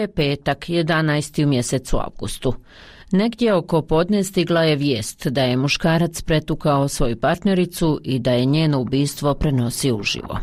Je petak, 11. u mjesecu avgustu. Negdje oko podne stigla je vijest da je muškarac pretukao svoju partnericu i da je njeno ubistvo prenosio uživo.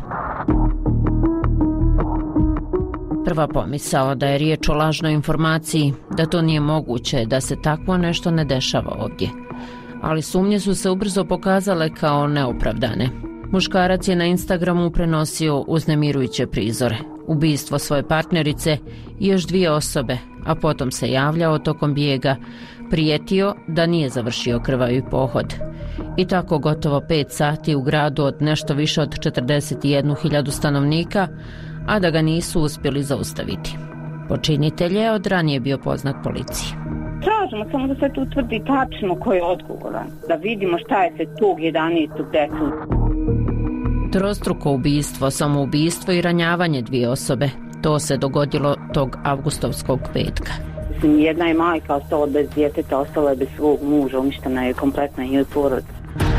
Prva pomisao da je riječ o lažnoj informaciji, da to nije moguće, da se takvo nešto ne dešava ovdje. Ali sumnje su se ubrzo pokazale kao neopravdane. Muškarac je na Instagramu prenosio uznemirujuće prizore, ubistvo svoje partnerice i još 2 osobe, a potom se javljao tokom bijega, prijetio da nije završio krvavi pohod. I tako gotovo 5 sati u gradu od nešto više od 41.000 stanovnika, a da ga nisu uspjeli zaustaviti. Počinitelj je od ranije bio poznat policiji. Tražimo samo da se tu utvrdi tačno ko je odgovoran, da vidimo šta je se tog 11. desilo. Trostruko ubistvo, samoubistvo i ranjavanje 2 osobe. To se dogodilo tog avgustovskog petka. Jedna je majka ostala bez djeteta, ostala je bez svog muža, uništena je kompletna njoj porodica.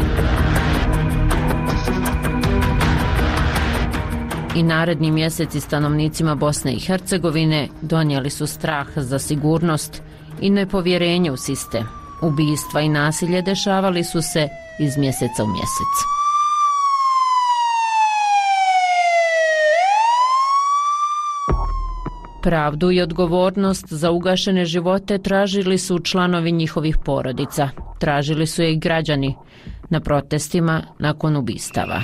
I naredni mjeseci stanovnicima Bosne i Hercegovine donijeli su strah za sigurnost i nepovjerenje u sistem. Ubistva i nasilje dešavali su se iz mjeseca u mjesec. Pravdu i odgovornost za ugašene živote tražili su članovi njihovih porodica. Tražili su je i građani na protestima nakon ubistava.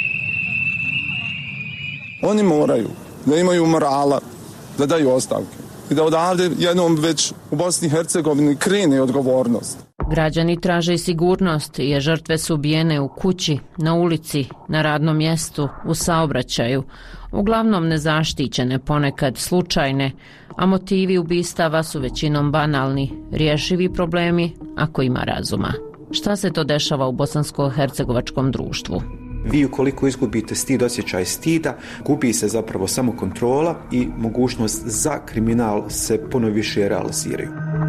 Oni moraju da imaju morala, da daju ostavke i da odavde jednom već u Bosni i Hercegovini krene odgovornost. Građani traže i sigurnost jer žrtve su ubijene u kući, na ulici, na radnom mjestu, u saobraćaju, uglavnom nezaštićene, ponekad slučajne, a motivi ubistava su većinom banalni, rješivi problemi ako ima razuma. Šta se to dešava u bosansko-hercegovačkom društvu? Vi ukoliko izgubite stid, osjećaj stida, gubi se zapravo samo kontrola i mogućnost za kriminal se puno više realiziraju.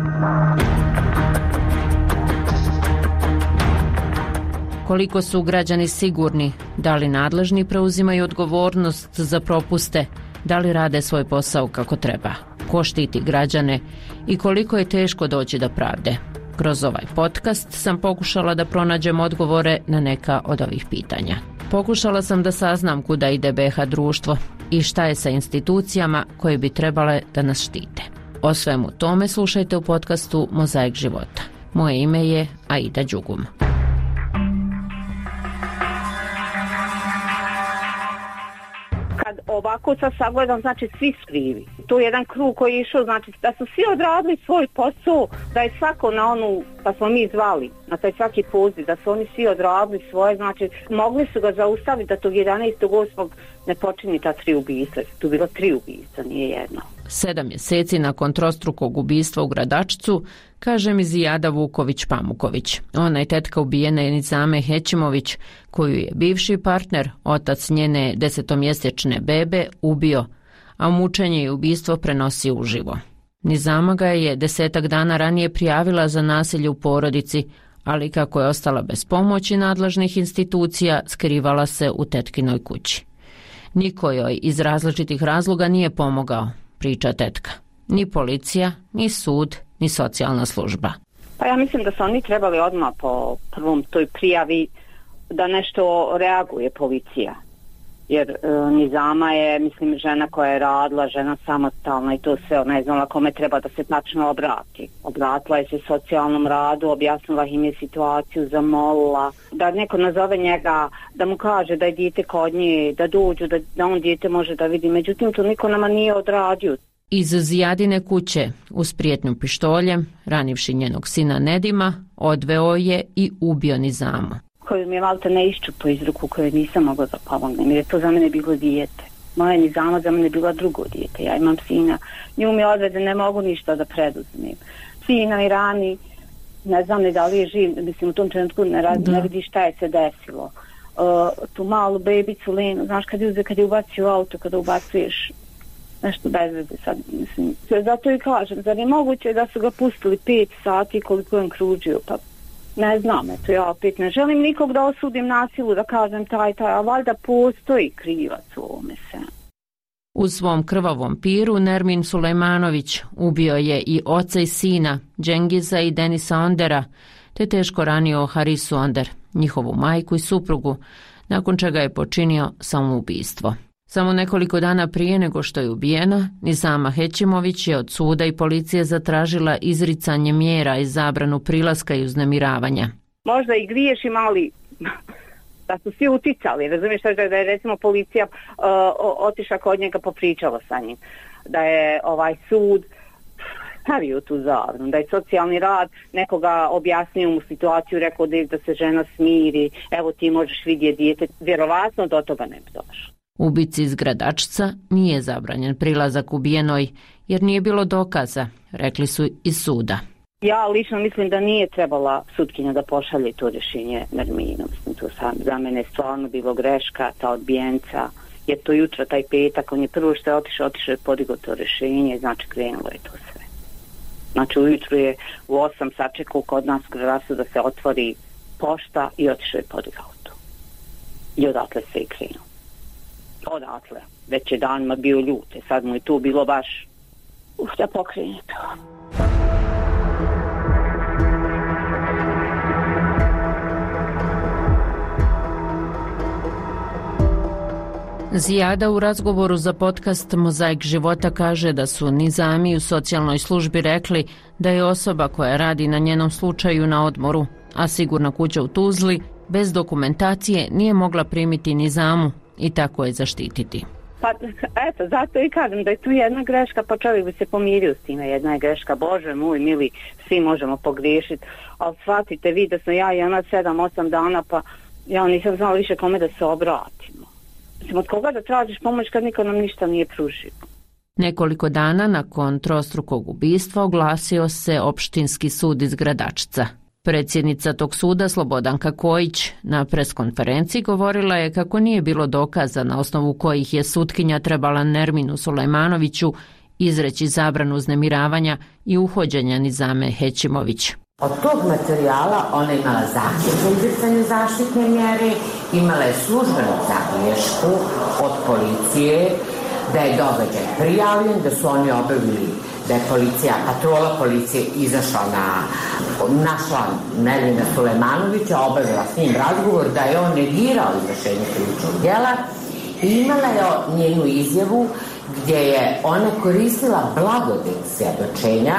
Koliko su građani sigurni, da li nadležni preuzimaju odgovornost za propuste, da li rade svoj posao kako treba, ko štiti građane i koliko je teško doći do pravde. Kroz ovaj podcast sam pokušala da pronađem odgovore na neka od ovih pitanja. Pokušala sam da saznam kuda ide BiH društvo i šta je sa institucijama koje bi trebale da nas štite. O svemu tome slušajte u podcastu Mozaik života. Moje ime je Aida Đugum. Ovako sad sagledam, znači svi krivi. To je jedan krug koji je išao, znači da su svi odradili svoj posao, da je svako na onu, pa smo mi zvali, na taj svaki poziv, da su oni svi odradili svoje, znači mogli su ga zaustaviti da tog 11.8. ne počini ta 3 ubistva. Tu bilo 3 ubistva, nije jedno. 7 mjeseci nakon trostrukog ubistva u Gradačcu, kaže mi Zijada Vuković-Pamuković. Ona je tetka ubijene Nizame Hećimović, koju je bivši partner, otac njene 10-mjesečne bebe, ubio, a mučenje i ubistvo prenosio uživo. Nizama ga je 10 dana ranije prijavila za nasilje u porodici, ali kako je ostala bez pomoći nadležnih institucija, skrivala se u tetkinoj kući. Niko joj iz različitih razloga nije pomogao, priča tetka. Ni policija, ni sud, ni socijalna služba. Pa ja mislim da su oni trebali odmah po prvom toj prijavi da nešto reaguje policija. Jer Nizama je, mislim, žena koja je radila, žena samostalna i to sve, ona je znala kome treba da se tačno obrati. Obratila je se socijalnom radu, objasnila im je situaciju, zamolila da neko nazove njega, da mu kaže da je dijete kod nje, da dođu, da on dijete može da vidi. Međutim, to niko nama nije odradio. Iz Zijadine kuće, uz prijetnju pištoljem, ranivši njenog sina Nedima, odveo je i ubio Nizamu. Koju mi je valjda ne iščupo iz ruku, koju nisam mogla da pomognem, jer je to za mene bilo dijete. Moja Nizama za mene bila drugo dijete. Ja imam sina, nju mi odvede, ne mogu ništa da preduzmem. Sina i rani, ne znam ni da li je živ, mislim u tom trenutku ne vidi šta je se desilo. Tu malu bebicu Lenu, znaš kad je ubacio u auto, kada ubacuješ nešto bez veze sad, mislim. Zato i kažem, zar je moguće da su ga pustili 5 sati koliko je on kružio, pa ne znam, eto ja opet ne želim nikog da osudim nasilu, da kažem taj, a valjda postoji krivac u ovome svemu. U svom krvavom piru Nermin Sulejmanović ubio je i oca i sina Džengiza i Denisa Ondera, te teško ranio Harisu Onder, njihovu majku i suprugu, nakon čega je počinio samoubistvo. Samo nekoliko dana prije nego što je ubijena, Nizama Hećimović je od suda i policije zatražila izricanje mjera i zabranu prilaska i uznemiravanja. Možda i griješim, ali da su svi uticali, razumiješ, da je recimo policija otišla kod njega, popričala sa njim, da je sud stavio tu zabranu, da je socijalni rad nekoga objasnio mu situaciju, rekao da se žena smiri, evo ti možeš vidjeti dijete, vjerovatno do toga ne bi došlo. Ubici iz Gradačca nije zabranjen prilazak ubijenoj jer nije bilo dokaza, rekli su iz suda. Ja lično mislim da nije trebala sutkinja da pošalje to rješenje Nerminu. Mislim, to za mene je stvarno bilo greška, ta odbijenca, jer to jutro, taj petak, on je prvo što je otišao je podigao to rješenje, znači krenulo je to sve. Znači ujutru je u 8 sačekao kod nas u Gradačcu da se otvori pošta i otišao je podigao to. I odatle sve je krenulo. Odatle. Već je danima bio ljute, sad mu je tu bilo baš da pokrene to. Zijada u razgovoru za podcast Mozaik života kaže da su Nizami u socijalnoj službi rekli da je osoba koja radi na njenom slučaju na odmoru, a sigurna kuća u Tuzli bez dokumentacije nije mogla primiti Nizamu i tako je zaštititi. Pa eto, zato i kažem da je tu jedna greška, pa čovjek bi se pomirio s time, jedna je greška, Bože moj mili, svi možemo pogriješiti, ali shvatite vi da sam ja i ona 7-8 dana, pa ja nisam znala više kome da se obratimo. Mislim, od koga da tražiš pomoć kad niko nam ništa nije pružio. Nekoliko dana nakon trostrukog ubistva oglasio se Opštinski sud iz Gradačca. Predsjednica tog suda Slobodanka Kojić na preskonferenciji govorila je kako nije bilo dokaza na osnovu kojih je sutkinja trebala Nerminu Sulejmanoviću izreći zabranu uznemiravanja i uhođenja Nizame Hećimović. Od tog materijala ona imala zahtjev za izricanje zaštitne mjere, imala je službenu zabilješku od policije da je događaj prijavljen, da su oni obavili, da je patrola policije izašla našla Nermina Sulejmanovića, obavila s njim razgovor da je on negirao izvršenje krivičnog djela i imala je njenu izjavu gdje je ona koristila blagodet svjedočenja.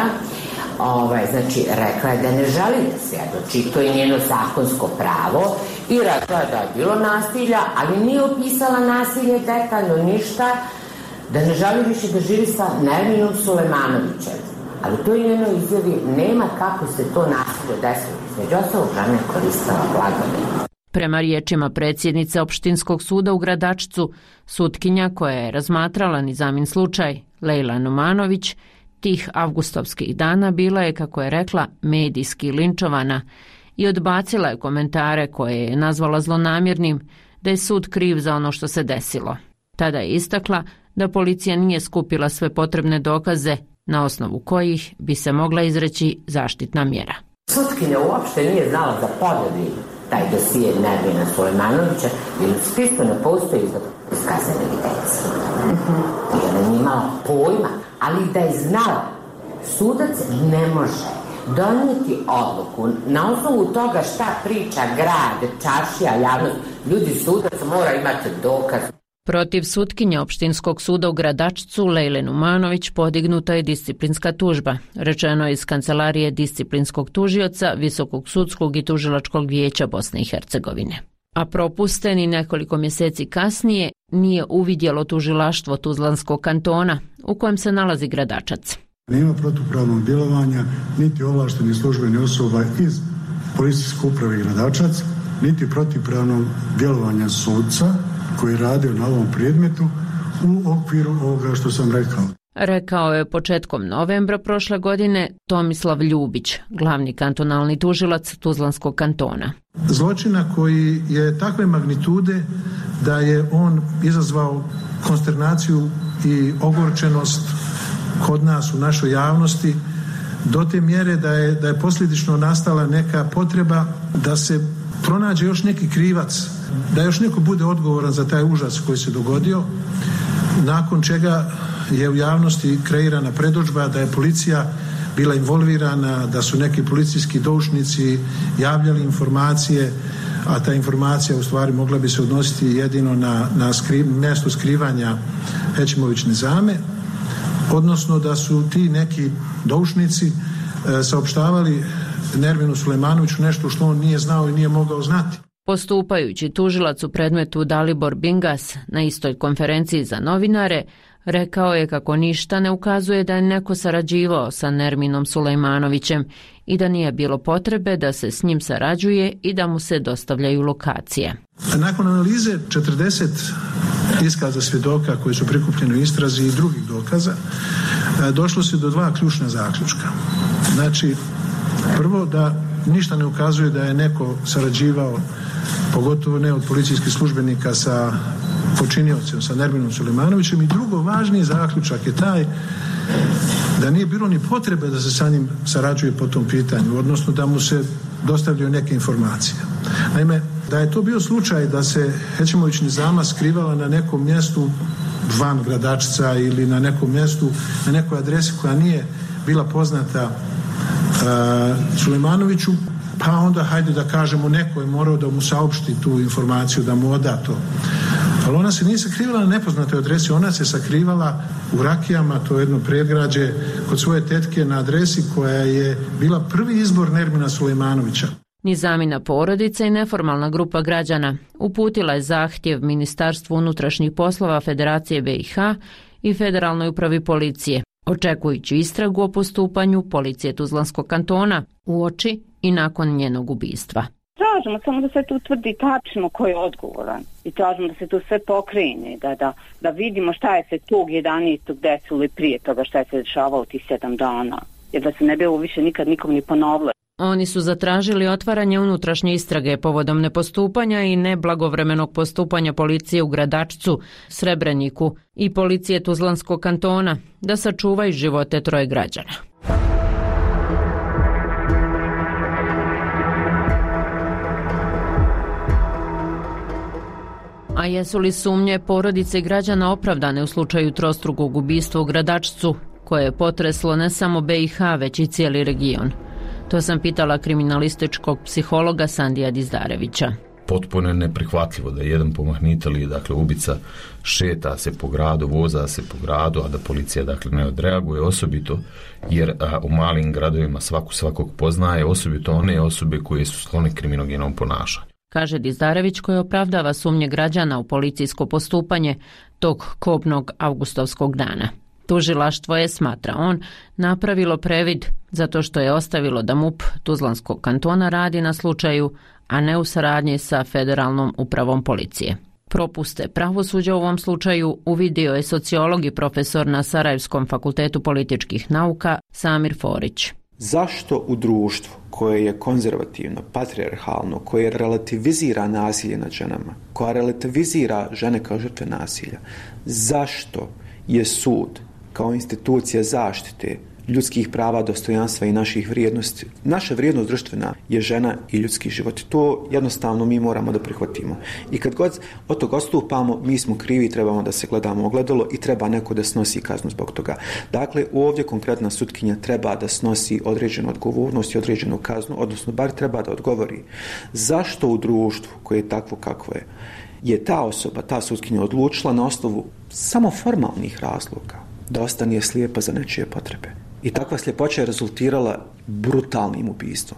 Znači, rekla je da ne želi da svjedoči, to je njeno zakonsko pravo i rekla je da je bilo nasilja, ali nije opisala nasilje detaljno ništa, da ne želi više da živi sa Nerminom Sulejmanovićem. Ali to je njeno izjavi, nema kako se to nasilje desilo. Među ostalog, žena je koristila blagodet. Prema riječima predsjednice Opštinskog suda u Gradačcu, sutkinja koja je razmatrala Nizamin slučaj, Lejla Numanović, tih avgustovskih dana bila je, kako je rekla, medijski linčovana i odbacila je komentare koje je nazvala zlonamjernim da je sud kriv za ono što se desilo. Tada je istakla da policija nije skupila sve potrebne dokaze na osnovu kojih bi se mogla izreći zaštitna mjera. Sutkinja uopšte nije znala za podjeli taj dosije Nermina Sulejmanovića jer u spisku ne postoji iz kaznene evidencije. Jer ona nije imala pojma, ali da je znala, sudac ne može donijeti odluku na osnovu toga šta priča grad, čaršija, javnost. Ljudi, sudac mora imati dokaz. Protiv sutkinje Opštinskog suda u Gradačcu Lejle Numanović podignuta je disciplinska tužba, rečeno iz kancelarije disciplinskog tužioca Visokog sudskog i tužilačkog vijeća Bosne i Hercegovine. A propusten i nekoliko mjeseci kasnije nije uvidjelo tužilaštvo Tuzlanskog kantona u kojem se nalazi Gradačac. Nema protupravnog djelovanja niti ovlaštenih službenih osoba iz policijske uprave Gradačac, niti protupravnog djelovanja sudca koji radio na ovom predmetu u okviru ovoga što sam rekao. Rekao je početkom novembra prošle godine Tomislav Ljubić, glavni kantonalni tužilac Tuzlanskog kantona. Zločina koji je takve magnitude da je on izazvao konsternaciju i ogorčenost kod nas u našoj javnosti do te mjere da je posljedično nastala neka potreba da se pronađe još neki krivac, da još neko bude odgovoran za taj užas koji se dogodio. nakon čega je u javnosti kreirana predodžba da je policija bila involvirana, da su neki policijski doušnici javljali informacije, a ta informacija u stvari mogla bi se odnositi jedino na mjesto skrivanja Hećimović Nizame, odnosno da su ti neki doušnici saopštavali Nerminu Sulejmanoviću nešto što on nije znao i nije mogao znati. Postupajući tužilac u predmetu Dalibor Bingas na istoj konferenciji za novinare rekao je kako ništa ne ukazuje da je neko sarađivao sa Nerminom Sulejmanovićem i da nije bilo potrebe da se s njim sarađuje i da mu se dostavljaju lokacije. Nakon analize 40 iskaza svjedoka koji su prikupljeni u istrazi i drugih dokaza, došlo se do dva ključna zaključka. Znači, prvo da ništa ne ukazuje da je neko sarađivao, pogotovo ne od policijskih službenika sa počiniocem, sa Nerminom Sulejmanovićem, i drugo važniji zaključak je taj da nije bilo ni potrebe da se sa njim sarađuje po tom pitanju, odnosno da mu se dostavljaju neke informacije. Naime, da je to bio slučaj da se Hećimović Nizama skrivala na nekom mjestu van Gradačca ili na nekom mjestu, na nekoj adresi koja nije bila poznata Sulejmanoviću, pa onda hajde da kažemo neko je morao da mu saopšti tu informaciju, da mu oda to. Ali ona se nije sakrivala na nepoznatoj adresi, ona se sakrivala u Rakijama, to je jedno predgrađe, kod svoje tetke na adresi koja je bila prvi izbor Nermina Sulejmanovića. Nizamina porodica i neformalna grupa građana uputila je zahtjev Ministarstvu unutrašnjih poslova Federacije BiH i Federalnoj upravi policije, očekujući istragu o postupanju policije Tuzlanskog kantona uoči i nakon njenog ubistva. Tražimo samo da se tu utvrdi tačno ko je odgovoran i tražimo da se tu sve pokrene, da vidimo šta je se tog 11. desilo i prije toga šta je se dešavalo tih 7 dana, jer da se ne bi ovo više nikad nikom ni ponovilo. Oni su zatražili otvaranje unutrašnje istrage povodom nepostupanja i neblagovremenog postupanja policije u Gradačcu, Srebreniku i policije Tuzlanskog kantona da sačuvaju živote 3 građana. A jesu li sumnje porodice građana opravdane u slučaju trostrukog ubistva u Gradačcu, koje je potreslo ne samo BiH, već i cijeli region? To sam pitala kriminalističkog psihologa Sandija Dizdarevića. Potpuno je neprihvatljivo da jedan pomahnitelj, dakle ubica, šeta se po gradu, voza se po gradu, a da policija dakle ne odreaguje, osobito jer u malim gradovima svakog poznaje, osobito one osobe koje su sklone kriminogenom ponašanju. Kaže Dizdarević, koji opravdava sumnje građana u policijsko postupanje tog kobnog avgustovskog dana. Tužilaštvo je, smatra on, napravilo previd zato što je ostavilo da MUP Tuzlanskog kantona radi na slučaju, a ne u saradnji sa Federalnom upravom policije. Propuste pravosuđa u ovom slučaju uvidio je sociolog i profesor na Sarajevskom fakultetu političkih nauka Samir Forić. Zašto u društvu koje je konzervativno, patrijarhalno, koje relativizira nasilje nad ženama, koja relativizira žene kao žrtve nasilja, zašto je sud kao institucija zaštite ljudskih prava, dostojanstva i naših vrijednosti, naša vrijednost društvena je žena i ljudski život. To jednostavno mi moramo da prihvatimo. I kad god od toga odstupamo, mi smo krivi, trebamo da se gledamo ogledalo i treba neko da snosi kaznu zbog toga. Dakle, ovdje konkretna sutkinja treba da snosi određenu odgovornost i određenu kaznu, odnosno bar treba da odgovori zašto u društvu koje je takvo kakvo je ta osoba, ta sutkinja odlučila na osnovu samo formalnih razloga da ostane slijepa za nečije potrebe. I takva sljepoća je rezultirala brutalnim ubistvom.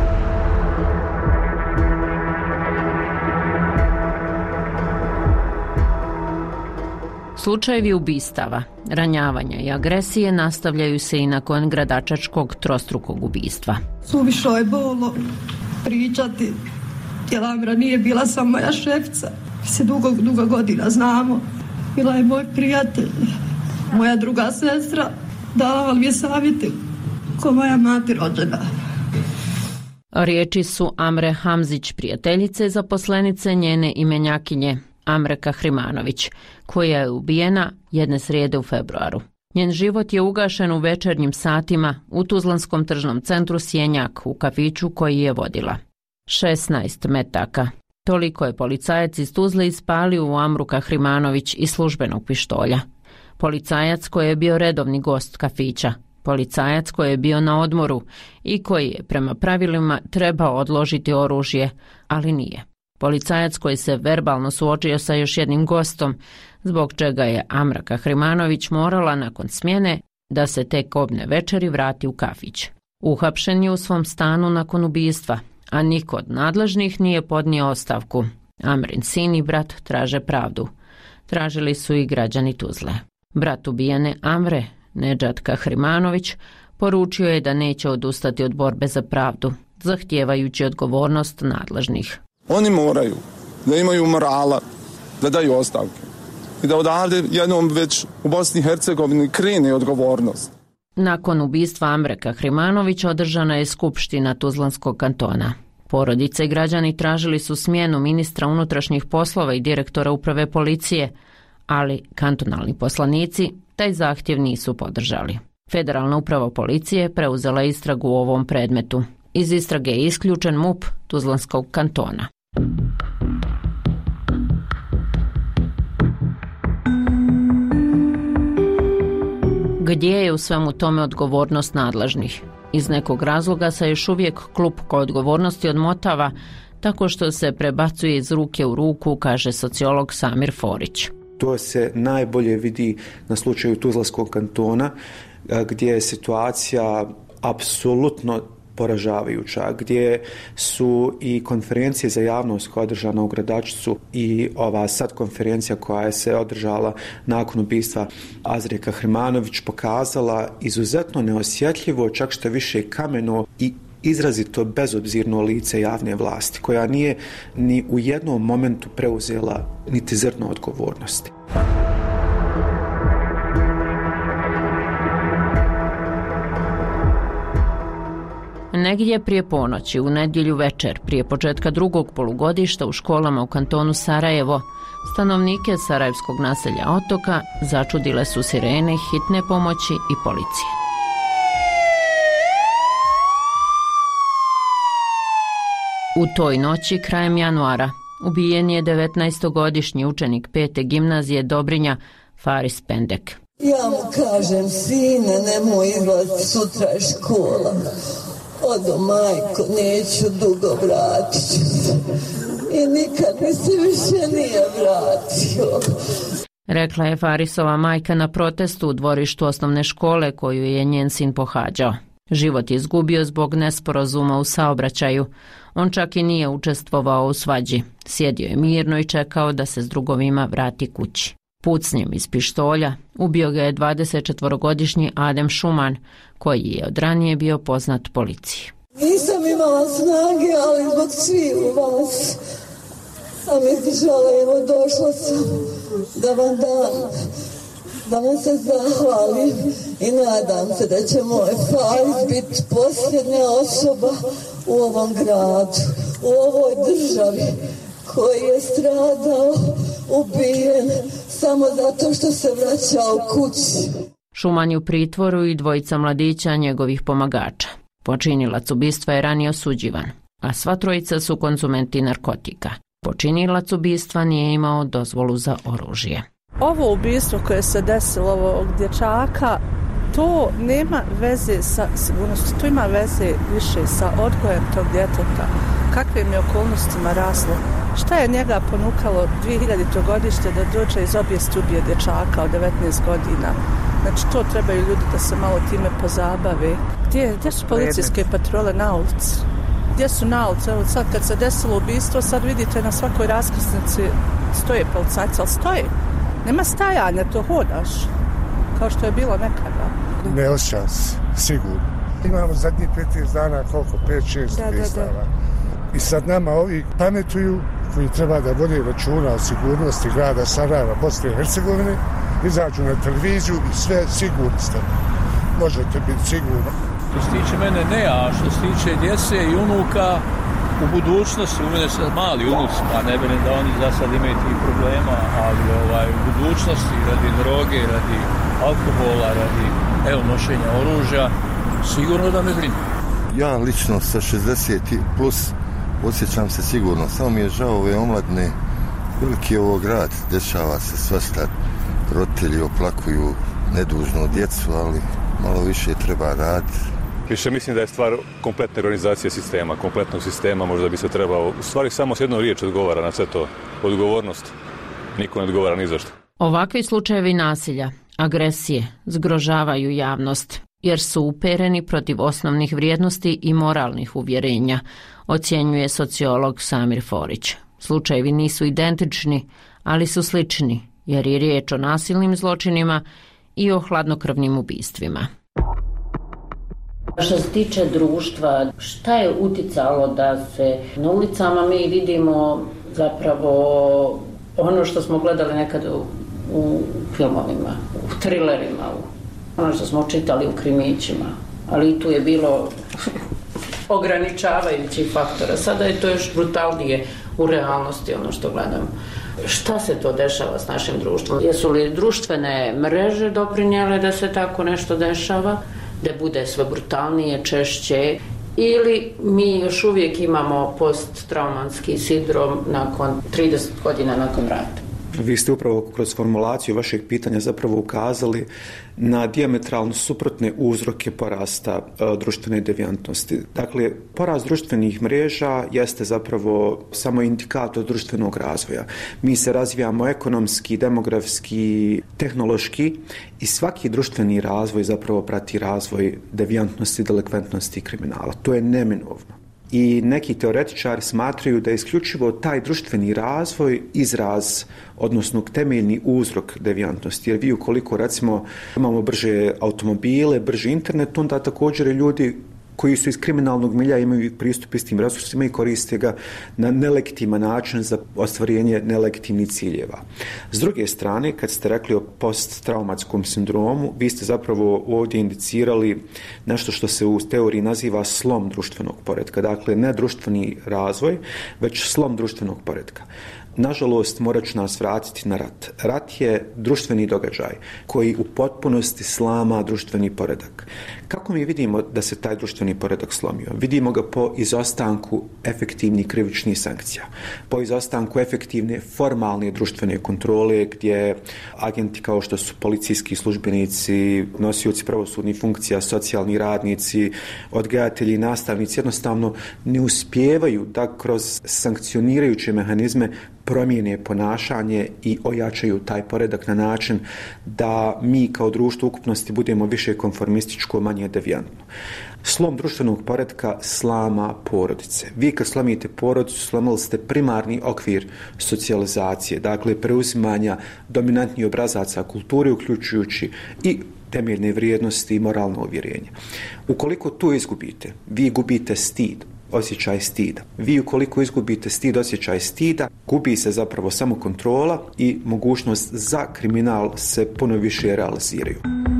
Slučajevi ubistava, ranjavanja i agresije nastavljaju se i nakon gradačačkog trostrukog ubistva. Suvišno je bolno pričati, jer Amira nije bila samo moja šefica. Mi se dugo godina znamo. Bila je moj prijatelj, moja druga sestra. Dala mi je savjeti ko moja mati rođena. Riječi su Amre Hamzić, prijateljice zaposlenice njene imenjakinje Amre Kahrimanović, koja je ubijena jedne srijede u februaru. Njen život je ugašen u večernjim satima u Tuzlanskom tržnom centru Sjenjak, u kafiću koji je vodila. 16 metaka. Toliko je policajac iz Tuzle ispalio u Amru Kahrimanović iz službenog pištolja. Policajac koji je bio redovni gost kafića, policajac koji je bio na odmoru i koji je prema pravilima trebao odložiti oružje, ali nije. Policajac koji se verbalno suočio sa još jednim gostom, zbog čega je Amra Kahrimanović morala nakon smjene da se tek kobne večeri vrati u kafić. Uhapšen je u svom stanu nakon ubistva, a niko od nadležnih nije podnio ostavku. Amrin sin i brat traže pravdu. Tražili su i građani Tuzle. Brat ubijene Amre, Nedžad Kahrimanović, poručio je da neće odustati od borbe za pravdu, zahtijevajući odgovornost nadležnih. Oni moraju da imaju morala, da daju ostavke i da odavde jednom već u Bosni i Hercegovini krene odgovornost. Nakon ubistva Amre Kahrimanovića održana je skupština Tuzlanskog kantona. Porodice i građani tražili su smjenu ministra unutrašnjih poslova i direktora uprave policije, ali kantonalni poslanici taj zahtjev nisu podržali. Federalna uprava policije preuzela istragu u ovom predmetu. Iz istrage je isključen MUP Tuzlanskog kantona. Gdje je u svemu tome odgovornost nadležnih? Iz nekog razloga se još uvijek klupko odgovornosti odmotava tako što se prebacuje iz ruke u ruku, kaže sociolog Samir Forić. To se najbolje vidi na slučaju Tuzlanskog kantona, gdje je situacija apsolutno poražavajuća, gdje su i konferencije za javnost koja je održana u Gradačcu i ova sad konferencija koja je se održala nakon ubistva Azre Kahrimanović pokazala izuzetno neosjetljivo, čak što više kameno i izrazito bezobzirno lice javne vlasti, koja nije ni u jednom momentu preuzela niti zrno odgovornosti. Negdje prije ponoći, u nedjelju večer, prije početka drugog polugodišta u školama u kantonu Sarajevo, stanovnike sarajevskog naselja Otoka začudile su sirene hitne pomoći i policije. U toj noći, krajem januara, ubijen je 19-godišnji učenik 5. gimnazije Dobrinja Faris Pendek. Ja mu kažem, sine, nemoj izlaziti, sutra je škola. Odo, majko, neću dugo, vratit ću se. I nikad mi se više nije vratio. Rekla je Farisova majka na protestu u dvorištu osnovne škole koju je njen sin pohađao. Život je izgubio zbog nesporazuma u saobraćaju. On čak i nije učestvovao u svađi. Sjedio je mirno i čekao da se s drugovima vrati kući. Pucnjem iz pištolja ubio ga je 24-godišnji Adem Šuman, koji je od ranije bio poznat policiji. Nisam imala snage, ali zbog svih u vas sam izdržala, evo došla sam da vam dam, da vam se zahvalim i nadam se da će moj Faris biti posljednja osoba u ovom gradu, u ovoj državi koji je stradao, ubijen samo zato što se vraćao kući. Šuman je u pritvoru i dvojica mladića njegovih pomagača. Počinilac ubistva je ranije osuđivan, a sva trojica su konzumenti narkotika. Počinilac ubistva nije imao dozvolu za oružje. Ovo ubistvo koje se desilo ovog dječaka, to nema veze sa sigurnosti, to ima veze više sa odgojem tog djeteta. Kakvim je okolnostima raslo? Šta je njega ponukalo 2000. godište da dođe iz obijesti ubije dječaka od 19 godina? Znači, to trebaju ljudi da se malo time pozabave. Gdje su policijske patrole na ulici? Gdje su na ulici? Evo sad kad se desilo ubistvo, sad vidite na svakoj raskrsnici stoje policajci, ali stoje. Nema stajanja, to hodaš, kao što je bilo nekada. Ne osjećam se, sigurno. Imamo zadnjih 15 dana, koliko? 5-6 ubistava. I sad nama ovi pametuju, koji treba da vode računa o sigurnosti grada Sarajeva, Bosne i Hercegovine, izađu na televiziju i sve sigurni ste. Možete biti sigurni. Što se tiče mene ne, a što se tiče djece i unuka, u budućnosti, u mene sad mali unuci, pa ne vjerujem da oni za sad imaju tih problema, ali u budućnosti, radi droge, radi alkohola, radi nošenja oružja, sigurno da me brine. Ja lično sa 60 plus osjećam se sigurno, samo mi je žao ove omladne, veliki je ovo grad, dešava se svašta, roditelji oplakuju nedužnu djecu, ali malo više treba raditi. Više mislim da je stvar kompletne organizacije sistema, kompletnog sistema, možda bi se trebao, u stvari samo s jednom riječi odgovara na sve to, odgovornost. Niko ne odgovara ni zašto. Ovakvi slučajevi nasilja, agresije, zgrožavaju javnost, jer su upereni protiv osnovnih vrijednosti i moralnih uvjerenja, ocjenjuje sociolog Samir Forić. Slučajevi nisu identični, ali su slični, jer je riječ o nasilnim zločinima i o hladnokrvnim ubistvima. Što se tiče društva, šta je uticalo da se na ulicama mi vidimo zapravo ono što smo gledali nekad u filmovima, u trilerima, ono što smo čitali u krimićima, ali i tu je bilo ograničavajućih faktora. Sada je to još brutalnije u realnosti ono što gledamo. Šta se to dešava s našim društvom? Jesu li društvene mreže doprinijele da se tako nešto dešava, da bude sve brutalnije, češće, ili mi još uvijek imamo posttraumatski sindrom nakon 30 godina nakon rata? Vi ste upravo kroz formulaciju vašeg pitanja zapravo ukazali na dijametralno suprotne uzroke porasta društvene devijantnosti. Dakle, porast društvenih mreža jeste zapravo samo indikator društvenog razvoja. Mi se razvijamo ekonomski, demografski, tehnološki i svaki društveni razvoj zapravo prati razvoj devijantnosti, delikventnosti i kriminala. To je neminovno. I neki teoretičari smatraju da je isključivo taj društveni razvoj izraz, odnosno temeljni uzrok devijantnosti. Jer vi ukoliko recimo imamo brže automobile, brži internet, onda također ljudi koji su iz kriminalnog milja imaju pristup istim resursima i koriste ga na nelegitiman način za ostvarenje nelegitimnih ciljeva. S druge strane, kad ste rekli o posttraumatskom sindromu, vi ste zapravo ovdje indicirali nešto što se u teoriji naziva slom društvenog poretka. Dakle, ne društveni razvoj, već slom društvenog poretka. Nažalost, morat ću nas vratiti na rat. Rat je društveni događaj koji u potpunosti slama društveni poredak. Kako mi vidimo da se taj društveni poredak slomio? Vidimo ga po izostanku efektivnih krivičnih sankcija, po izostanku efektivne formalne društvene kontrole gdje agenti kao što su policijski službenici, nosioci pravosudnih funkcija, socijalni radnici, odgajatelji, nastavnici jednostavno ne uspijevaju da kroz sankcionirajuće mehanizme promijene ponašanje i ojačaju taj poredak na način da mi kao društvo ukupnosti budemo više konformističko, manje devijantno. Slom društvenog poretka slama porodice. Vi kad slomite porodicu, slomili ste primarni okvir socijalizacije, dakle preuzimanja dominantnih obrazaca kulture, uključujući i temeljne vrijednosti i moralno uvjerenje. Ukoliko to izgubite, vi gubite stid, osjećaj stida. Vi ukoliko izgubite stid, osjećaj stida, gubi se zapravo samo kontrola i mogućnost za kriminal se puno više realiziraju.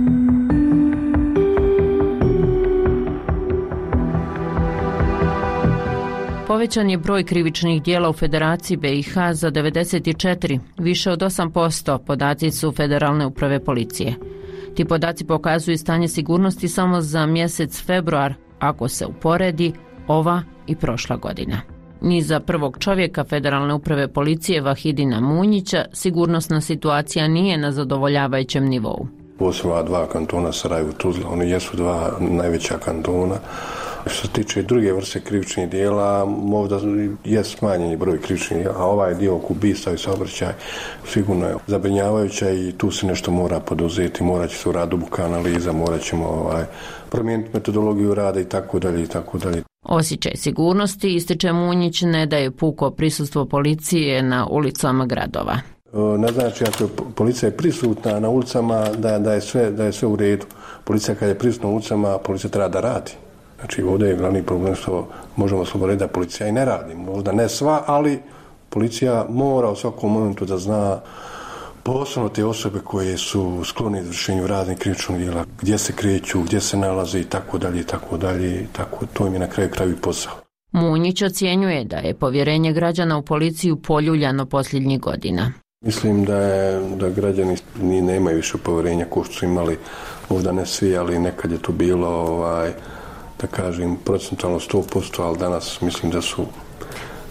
Povećan je broj krivičnih djela u Federaciji BiH za 94, više od 8%, podaci su Federalne uprave policije. Ti podaci pokazuju stanje sigurnosti samo za mjesec februar, ako se uporedi ova i prošla godina. Ni za prvog čovjeka Federalne uprave policije Vahidina Munjića sigurnosna situacija nije na zadovoljavajućem nivou. Posebno dva kantona Sarajevo i Tuzla, oni jesu dva najveća kantona. Što se tiče druge vrste krivičnih dijela, možda je smanjen broj krivičnih dijela, a ovaj dio oko ubistva i saobraćaj sigurno je zabrinjavajuća i tu se nešto mora poduzeti, morat će se uraditi duboka analiza, morat ćemo promijeniti metodologiju rada i tako dalje i tako dalje. Osjećaj sigurnosti, ističe Munjić, ne daje puko prisustvo policije na ulicama gradova. Ne znači ako policija je prisutna na ulicama da je sve u redu. Policija kad je prisutna na ulicama, policija treba da radi. Znači ovdje je glavni problem što možemo sloboditi da policija i ne radi. Možda ne sva, ali policija mora u svakom momentu da zna posebno te osobe koje su sklone izvršenju raznih krivičnih djela, gdje se kreću, gdje se nalaze i tako dalje, tako to im je na kraju kraju posao. Munjić ocjenjuje da je povjerenje građana u policiju poljuljano posljednjih godina. Mislim da građani nemaju više povjerenja kao što su imali, možda ne svi, ali nekad je to bilo, da kažem, procentualno 100%, ali danas mislim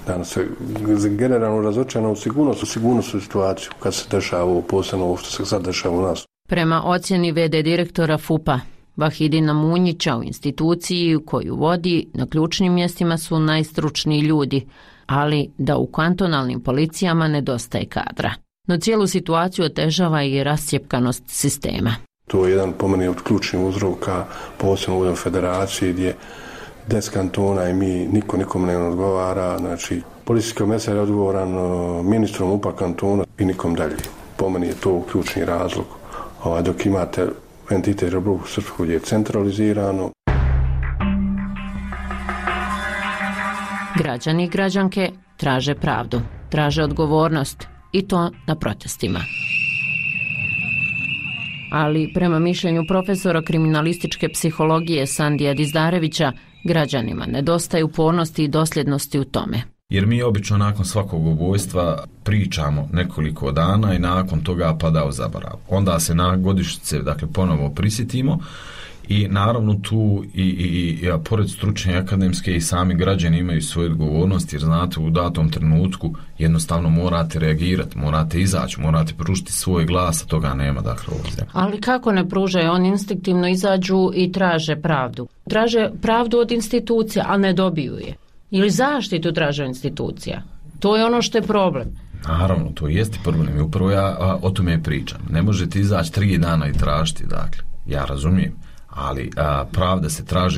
Danas je generalno razočarano u sigurnosnu situaciju kad se dešava ovo, posebno ovo što se sad dešava u nas. Prema ocjeni VD direktora FUP-a Vahidina Munjića, u instituciji koju vodi na ključnim mjestima su najstručniji ljudi, ali da u kantonalnim policijama nedostaje kadra. No cijelu situaciju otežava i rascjepkanost sistema. To je jedan po meni od ključnih uzroka, posebno u federaciji gdje 10 kantona i niko nikome ne odgovara, znači policijski komesar je odgovoran ministrom UPA kantona i nikom dalje. Po meni je to ključni razlog. Dok imate entitet Republiku Srpsku gdje je centralizirano. Građani i građanke traže pravdu, traže odgovornost i to na protestima. Ali prema mišljenju profesora kriminalističke psihologije Sandija Dizdarevića, građanima nedostaju upornosti i dosljednosti u tome. Jer mi obično nakon svakog ubojstva pričamo nekoliko dana i nakon toga pada u zaborav. Onda se na godišnjice ponovo prisjetimo i naravno tu i pored stručne akademske i sami građani imaju svoju odgovornost, jer znate u datom trenutku jednostavno morate reagirati, morate izaći, morate pružiti svoj glas, a toga nema ovdje. Ali kako ne pružaju? Oni instinktivno izađu i traže pravdu. Traže pravdu od institucija, a ne dobiju je. Ili zaštitu traže institucija. To je ono što je problem. Naravno, to jeste problem i upravo ja o tome pričam. Ne možete izaći 3 dana i tražiti, ja razumijem, ali pravda se traži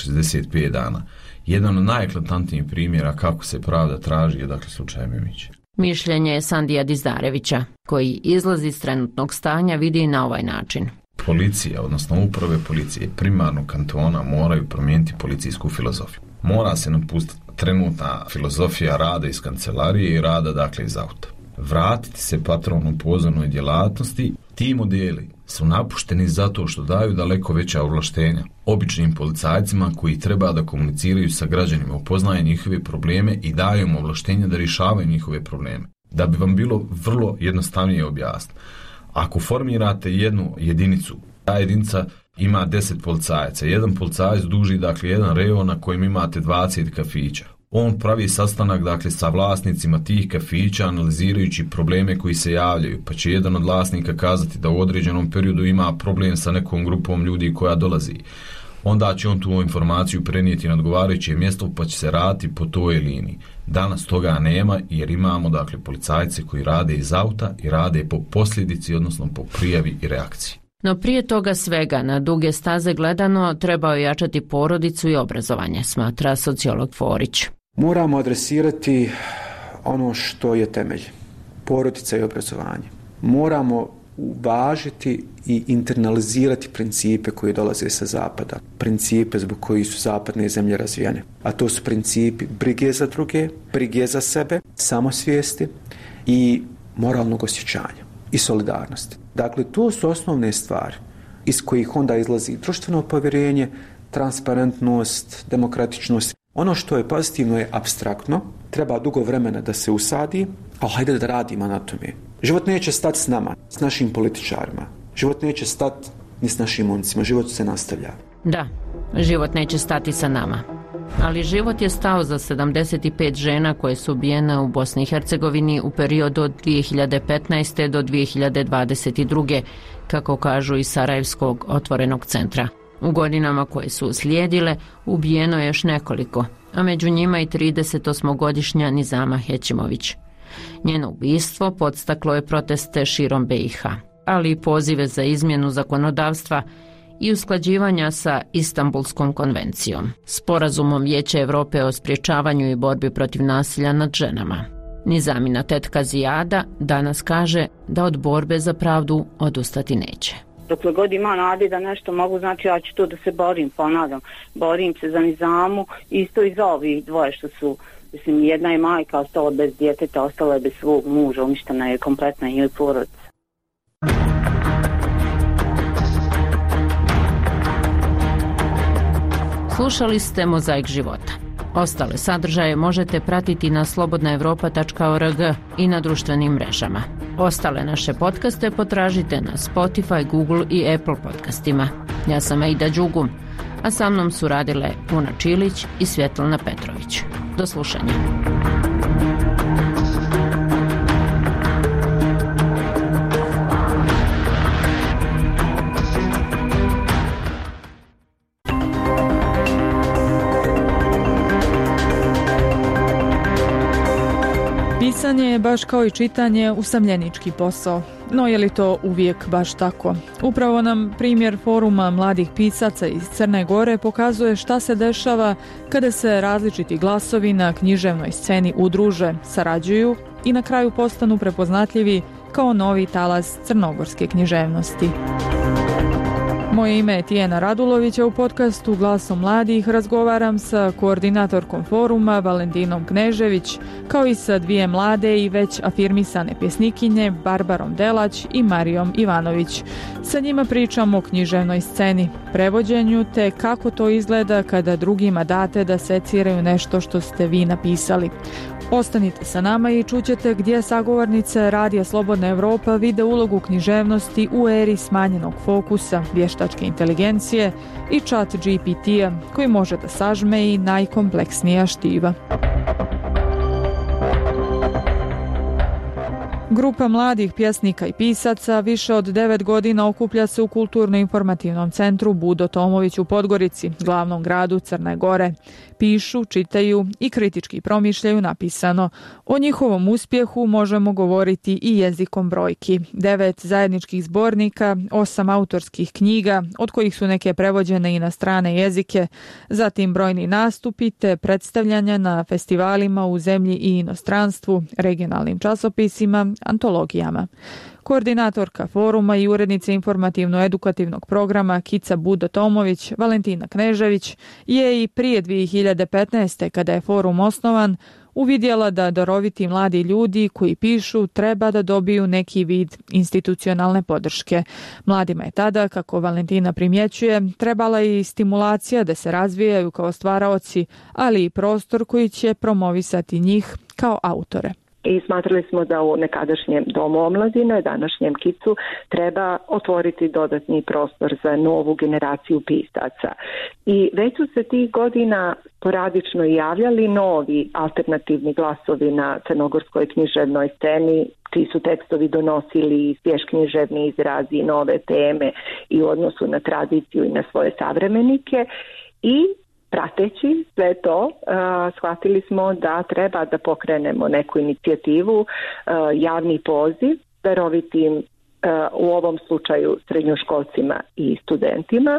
365 dana. Jedan od najeklatantnijih primjera kako se pravda traži je slučaj Mimić. Mišljenje je Sandija Dizdarevića, koji izlazi iz trenutnog stanja vidi na ovaj način. Policija, odnosno uprave policije primarnog kantona moraju promijeniti policijsku filozofiju. Mora se napustiti trenutna filozofija rada iz kancelarije i rada iz auta. Vratiti se patronu pozornoj djelatnosti. Ti modeli su napušteni zato što daju daleko veća ovlaštenja običnim policajcima koji treba da komuniciraju sa građanima, upoznaje njihove probleme i daju im ovlaštenja da rješavaju njihove probleme. Da bi vam bilo vrlo jednostavnije objasniti. Ako formirate jednu jedinicu, ta jedinica ima 10 policajaca. Jedan policajac duži jedan rejon na kojem imate 20 kafića. On pravi sastanak sa vlasnicima tih kafića analizirajući probleme koji se javljaju, pa će jedan od vlasnika kazati da u određenom periodu ima problem sa nekom grupom ljudi koja dolazi. Onda će on tu informaciju prenijeti na odgovarajuće mjesto pa će se raditi po toj liniji. Danas toga nema jer imamo policajce koji rade iz auta i rade po posljedici, odnosno po prijavi i reakciji. No prije toga svega, na duge staze gledano, treba ojačati porodicu i obrazovanje, smatra sociolog Forić. Moramo adresirati ono što je temelj, porodica i obrazovanje. Moramo uvažiti i internalizirati principe koji dolaze sa zapada, principe zbog kojih su zapadne zemlje razvijene. A to su principi brige za druge, brige za sebe, samosvijesti i moralnog osjećanja i solidarnosti. Dakle, to su osnovne stvari iz kojih onda izlazi društveno povjerenje, transparentnost, demokratičnost. Ono što je pozitivno je apstraktno, treba dugo vremena da se usadi, ali hajde da radimo na tome. Život neće stati s nama, s našim političarima. Život neće stati ni s našim momcima, život se nastavlja. Da, život neće stati sa nama. Ali život je stao za 75 žena koje su ubijene u Bosni i Hercegovini u periodu od 2015. do 2022. kako kažu iz Sarajevskog otvorenog centra. U godinama koje su uslijedile ubijeno je još nekoliko, a među njima i 38-godišnja Nizama Hećimović. Njeno ubistvo podstaklo je proteste širom BiH, ali i pozive za izmjenu zakonodavstva i usklađivanja sa Istanbulskom konvencijom, sporazumom Vijeća Europe o sprječavanju i borbi protiv nasilja nad ženama. Nizamina tetka Zijada danas kaže da od borbe za pravdu odustati neće. Dokle god ima nade da nešto mogu, znači ja ću to da se borim, ponavljam. Borim se za Nizamu, isto i za ovih dvoje što su, jedna je majka ostala bez djeteta, ostala je bez svog muža, uništena je kompletna njoj porodica. Slušali ste Mozaik života. Ostale sadržaje možete pratiti na slobodnaevropa.org i na društvenim mrežama. Ostale naše podcaste potražite na Spotify, Google i Apple podcastima. Ja sam Aida Đugum, a sa mnom su radile Puna Čilić i Svjetlana Petrović. Do slušanja. Pisanje je baš kao i čitanje usamljenički posao. No je li to uvijek baš tako? Upravo nam primjer foruma mladih pisaca iz Crne Gore pokazuje šta se dešava kada se različiti glasovi na književnoj sceni udruže, sarađuju i na kraju postanu prepoznatljivi kao novi talas crnogorske književnosti. Moje ime je Tijena Radulović, a u podcastu Glasom mladih razgovaram sa koordinatorkom foruma Valentinom Knežević, kao i sa dvije mlade i već afirmisane pjesnikinje Barbarom Delać i Marijom Ivanović. Sa njima pričamo o književnoj sceni, prevođenju te kako to izgleda kada drugima date da seciraju nešto što ste vi napisali. Ostanite sa nama i čućete gdje sagovornice Radija Slobodna Evropa vide ulogu književnosti u eri smanjenog fokusa, vještačke inteligencije i chat GPT-a koji može da sažme i najkompleksnija štiva. Grupa mladih pjesnika i pisaca više od 9 godina okuplja se u Kulturno-informativnom centru Budo Tomović u Podgorici, glavnom gradu Crne Gore. Pišu, čitaju i kritički promišljaju napisano. O njihovom uspjehu možemo govoriti i jezikom brojki. 9 zajedničkih zbornika, 8 autorskih knjiga, od kojih su neke prevođene i na strane jezike, zatim brojni nastupi te predstavljanja na festivalima u zemlji i inostranstvu, regionalnim časopisima, antologijama. Koordinatorka foruma i urednica informativno-edukativnog programa Kica Budo Tomović, Valentina Knežević, je i prije 2015. kada je forum osnovan, uvidjela da daroviti mladi ljudi koji pišu treba da dobiju neki vid institucionalne podrške. Mladima je tada, kako Valentina primjećuje, trebala i stimulacija da se razvijaju kao stvaraoci, ali i prostor koji će promovisati njih kao autore. I smatrali smo da u nekadašnjem domu omladine, današnjem Kicu, treba otvoriti dodatni prostor za novu generaciju pisaca. I već su se tih godina sporadično javljali novi alternativni glasovi na crnogorskoj književnoj sceni, čiji su tekstovi donosili svjež književni izrazi, nove teme i u odnosu na tradiciju i na svoje savremenike. I prateći sve to, shvatili smo da treba da pokrenemo neku inicijativu, javni poziv, darovitim, u ovom slučaju srednjoškolcima i studentima,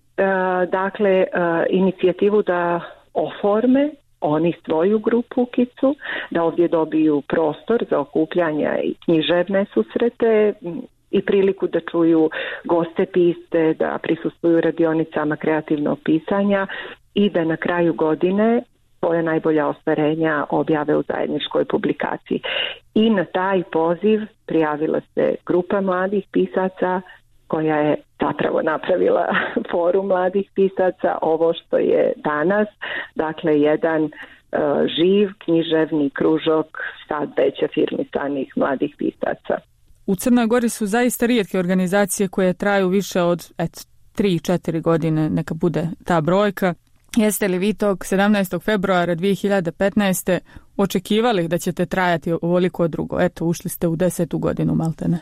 dakle, inicijativu da oforme oni svoju grupu Kicu, da ovdje dobiju prostor za okupljanja i književne susrete i priliku da čuju goste pisce, da prisustvuju radionicama kreativnog pisanja i da na kraju godine svoje najbolja ostvarenja objave u zajedničkoj publikaciji. I na taj poziv prijavila se grupa mladih pisaca koja je zapravo napravila forum mladih pisaca, ovo što je danas, dakle jedan živ književni kružok sad već afirmisanih mladih pisaca. U Crnoj Gori su zaista rijetke organizacije koje traju više od 3-4 godine, neka bude ta brojka. Jeste li vi tog 17. februara 2015. očekivali da ćete trajati ovoliko drugo? Eto, ušli ste u 10. godinu, maltene.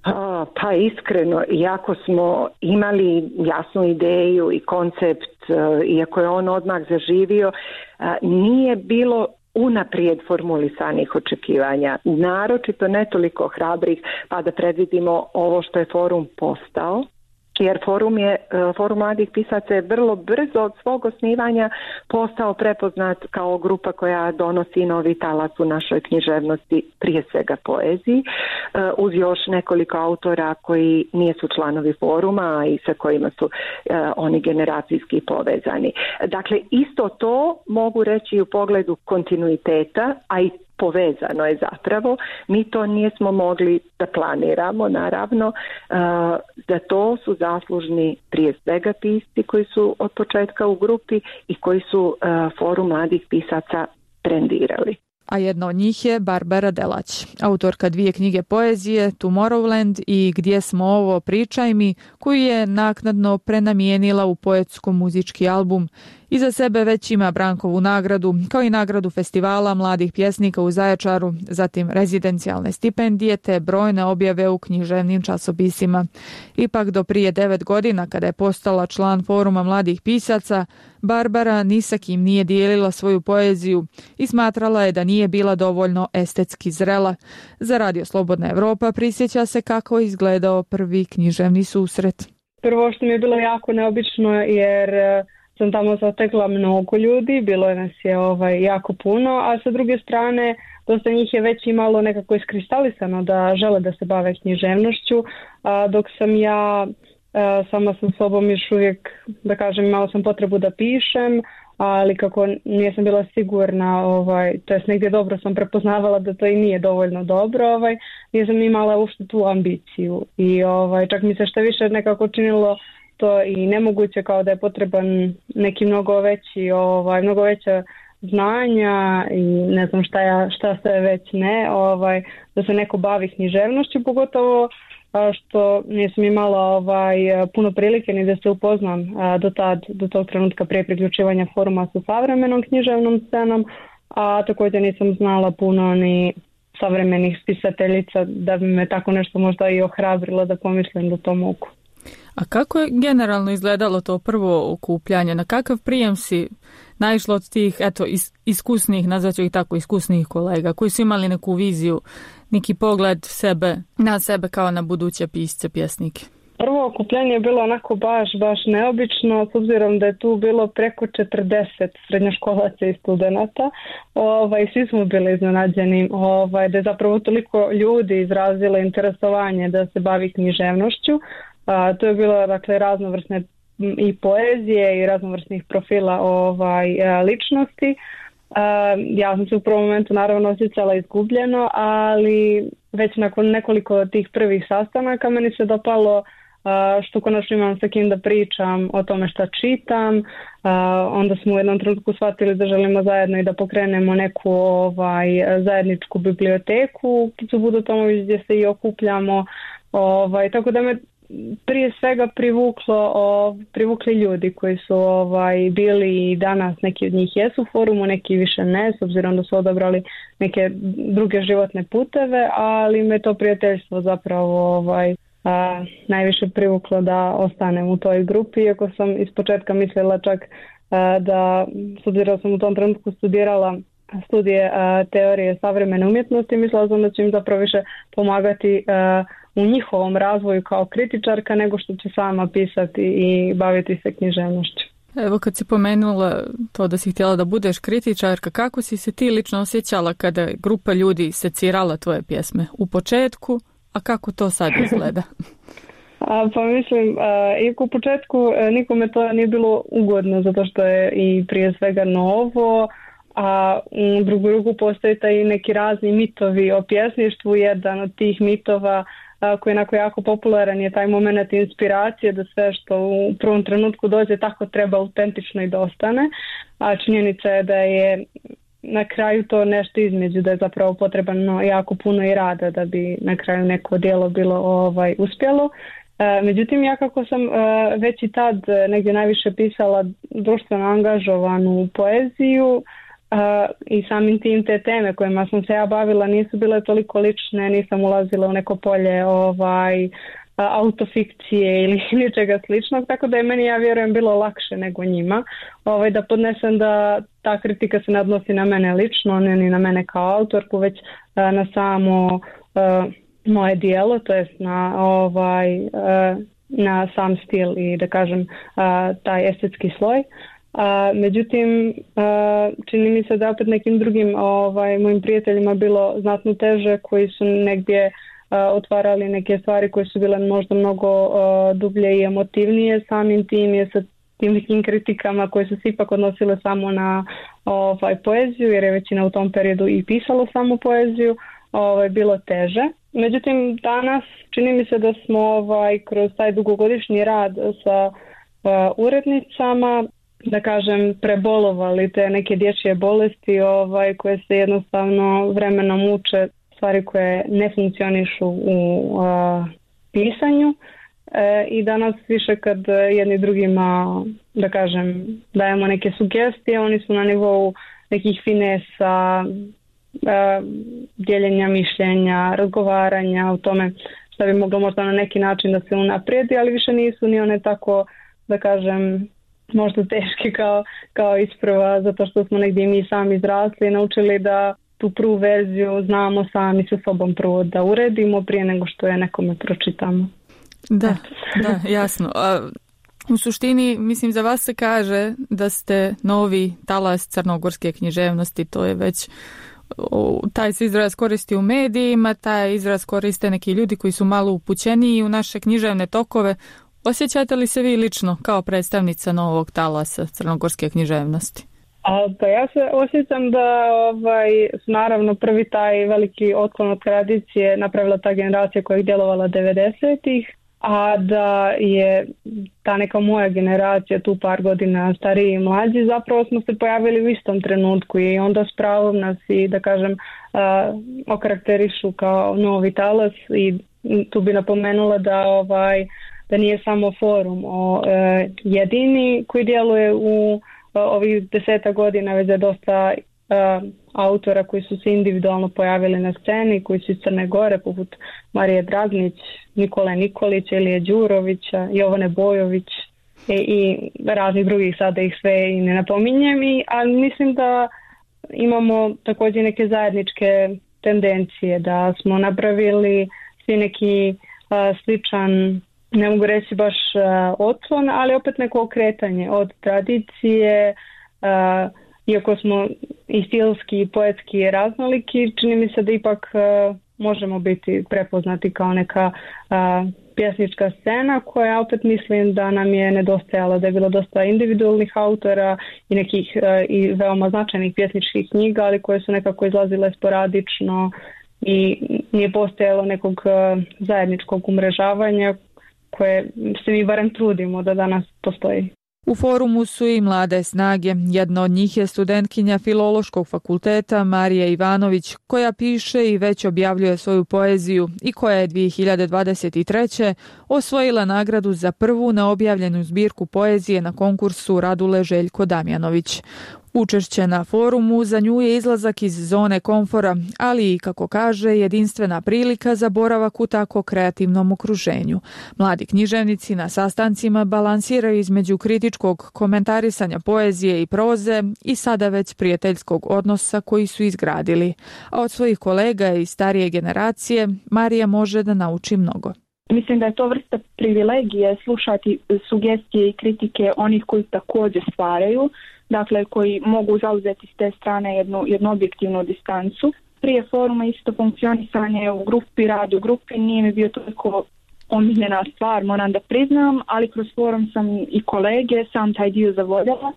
Pa iskreno, iako smo imali jasnu ideju i koncept, iako je on odmah zaživio, nije bilo unaprijed formulisanih očekivanja, naročito ne toliko hrabrih, pa da predvidimo ovo što je forum postao, jer forum mladih pisaca je vrlo brzo od svog osnivanja postao prepoznat kao grupa koja donosi novi talas u našoj književnosti, prije svega poeziji, uz još nekoliko autora koji nisu članovi foruma i sa kojima su oni generacijski povezani. Dakle, isto to mogu reći u pogledu kontinuiteta, a i povezano je zapravo. Mi to nismo mogli da planiramo, naravno. Za to su zaslužni prije svega pisci koji su od početka u grupi i koji su forum mladih pisaca trendirali. A jedna od njih je Barbara Delać, autorka 2 knjige poezije Tomorrowland i Gdje smo ovo, pričaj mi, koju je naknadno prenamijenila u poetsko-muzički album Iza sebe već ima Brankovu nagradu, kao i nagradu Festivala mladih pjesnika u Zaječaru, zatim rezidencijalne stipendije te brojne objave u književnim časopisima. Ipak do prije 9 godina, kada je postala član Foruma mladih pisaca, Barbara ni sa kim nije dijelila svoju poeziju i smatrala je da nije bila dovoljno estetski zrela. Za Radio Slobodna Evropa prisjeća se kako je izgledao prvi književni susret. Prvo što mi je bilo jako neobično jer sam tamo zatekla mnogo ljudi, bilo je nas je jako puno, a sa druge strane dosta njih je već imalo nekako iskristalisano da žele da se bave književnošću, dok sam ja sama sa sobom još uvijek, da kažem, imala sam potrebu da pišem, ali kako nisam bila sigurna, to jest negdje dobro sam prepoznavala da to i nije dovoljno dobro, nisam imala uopšte tu ambiciju i čak mi se što više nekako činilo to i nemoguće, kao da je potreban neki mnogo veća znanja i ne znam šta sve već ne, da se neko bavi književnošću, pogotovo što nisam imala puno prilike ni da se upoznam do tog trenutka prije priključivanja Foruma sa savremenom književnom scenom, a također nisam znala puno ni savremenih spisateljica da bi me tako nešto možda i ohrabrilo da pomislim da to mogu. A kako je generalno izgledalo to prvo okupljanje? Na kakav prijem si naišlo od tih iskusnih, nazvaću ih tako, iskusnih kolega koji su imali neku viziju, neki pogled na sebe kao na buduće pisce, pjesnike? Prvo okupljanje je bilo onako baš neobično, s obzirom da je tu bilo preko 40 srednjoškolaca i studenata. Svi smo bili iznenađeni da je zapravo toliko ljudi izrazilo interesovanje da se bavi književnošću. To je bilo raznovrsne i poezije i raznovrsnih profila ličnosti. Ja sam se u prvom momentu naravno osjećala izgubljeno, ali već nakon nekoliko tih prvih sastanaka meni se dopalo što konačno imam sa kim da pričam o tome šta čitam. Onda smo u jednom trenutku shvatili da želimo zajedno i da pokrenemo neku zajedničku biblioteku u Budotomović gdje se i okupljamo. Tako da me prije svega privukli ljudi koji su bili i danas, neki od njih jesu u forumu, neki više ne, s obzirom da su odabrali neke druge životne puteve, ali me to prijateljstvo zapravo najviše privuklo da ostanem u toj grupi, iako sam ispočetka mislila čak da, s obzirom sam u tom trenutku studirala studije teorije savremene umjetnosti, mislila sam da će im zapravo više pomagati u njihovom razvoju kao kritičarka nego što će sama pisati i baviti se književnošću. Evo, kad si pomenula to da si htjela da budeš kritičarka, kako si se ti lično osjećala kada je grupa ljudi secirala tvoje pjesme u početku, a kako to sad izgleda? Pa mislim, iako u početku nikome to nije bilo ugodno, zato što je i prije svega novo, a u drugu ruku postoji taj neki razni mitovi o pjesništvu. Jedan od tih mitova koji je onako jako popularan je taj moment inspiracije, da sve što u prvom trenutku dođe tako treba autentično i da ostane, a činjenica je da je na kraju to nešto između, da je zapravo potrebno jako puno i rada da bi na kraju neko djelo bilo uspjelo. Međutim, ja kako sam već i tad negdje najviše pisala društveno angažovanu poeziju, i samim tim te teme kojima sam se ja bavila nisu bile toliko lične, nisam ulazila u neko polje autofikcije ili ničega sličnog, tako da je meni, ja vjerujem, bilo lakše nego njima da podnesem da ta kritika se ne odnosi na mene lično, ne ni na mene kao autorku, već na samo moje dijelo, to jest na sam stil i da kažem taj estetski sloj. Međutim, čini mi se da opet nekim drugim mojim prijateljima bilo znatno teže, koji su negdje otvarali neke stvari koje su bile možda mnogo dublje i emotivnije. Samim tim je sa tim nekim kritikama koje su se ipak odnosile samo na poeziju, jer je većina u tom periodu i pisalo samo poeziju, bilo teže. Međutim, danas čini mi se da smo kroz taj dugogodišnji rad sa urednicama, da kažem, prebolovali te neke dječje bolesti koje se jednostavno vremenom uče, stvari koje ne funkcionišu u pisanju, i danas više kad jedni drugima, da kažem, dajemo neke sugestije, oni su na nivou nekih finesa, dijeljenja mišljenja, razgovaranja o tome šta bi moglo možda na neki način da se unaprijedi, ali više nisu ni one tako, da kažem, možda teški kao isprva, zato što smo negdje mi sami izrasli i naučili da tu prvu verziju znamo sami sa sobom prvo da uredimo prije nego što je nekome pročitamo. Da, jasno. U suštini, mislim, za vas se kaže da ste novi talas crnogorske književnosti, to je već, taj se izraz koristi u medijima, taj izraz koriste neki ljudi koji su malo upućeniji u naše književne tokove. Osjećate li se vi lično kao predstavnica novog talasa crnogorske književnosti? Pa ja se osjećam da naravno prvi taj veliki otklon od tradicije napravila ta generacija koja je djelovala 90-ih, a da je ta neka moja generacija, tu par godina stariji i mlađi, zapravo smo se pojavili u istom trenutku i onda s pravom nas i, da kažem, okarakterišu kao novi talas i tu bi napomenula da nije samo forum jedini koji djeluje u ovih 10 godina, već je dosta autora koji su se individualno pojavili na sceni, koji su iz Crne Gore, poput Marije Dragnić, Nikole Nikolića, Ilije Đurovića, Jovane Bojović i raznih drugih, sada ih sve i ne napominjem, ali mislim da imamo također neke zajedničke tendencije, da smo napravili svi neki sličan, ne mogu reći baš otklon, ali opet neko okretanje od tradicije, iako smo i stilski i poetski raznoliki, čini mi se da ipak možemo biti prepoznati kao neka pjesnička scena koja opet mislim da nam je nedostajala, da je bilo dosta individualnih autora i nekih i veoma značajnih pjesničkih knjiga, ali koje su nekako izlazile sporadično i nije postojalo nekog zajedničkog umrežavanja koje se mi barem trudimo da danas postoji. U forumu su i mlade snage. Jedna od njih je studentkinja Filološkog fakulteta Marija Ivanović, koja piše i već objavljuje svoju poeziju i koja je 2023. osvojila nagradu za prvu neobjavljenu zbirku poezije na konkursu Radule Željko Damjanović. Učešće na forumu za nju je izlazak iz zone komfora, ali i, kako kaže, jedinstvena prilika za boravak u tako kreativnom okruženju. Mladi književnici na sastancima balansiraju između kritičkog komentarisanja poezije i proze i sada već prijateljskog odnosa koji su izgradili. A od svojih kolega i starije generacije Marija može da nauči mnogo. Mislim da je to vrsta privilegije slušati sugestije i kritike onih koji također stvaraju, dakle koji mogu zauzeti s te strane jednu objektivnu distancu. Prije foruma isto funkcionisanje u grupi, rad u grupi nije mi bio toliko omiljena stvar, moram da priznam, ali kroz forum sam i kolege, sam taj dio zavoljela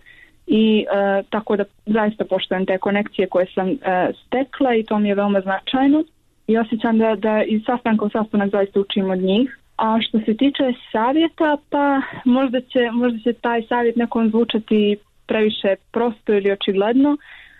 i tako da zaista poštujem te konekcije koje sam stekla i to mi je veoma značajno. I osjećam da iz sastanka u sastanak zaista učim od njih. A što se tiče savjeta, pa možda će taj savjet nekom zvučati previše prosto ili očigledno,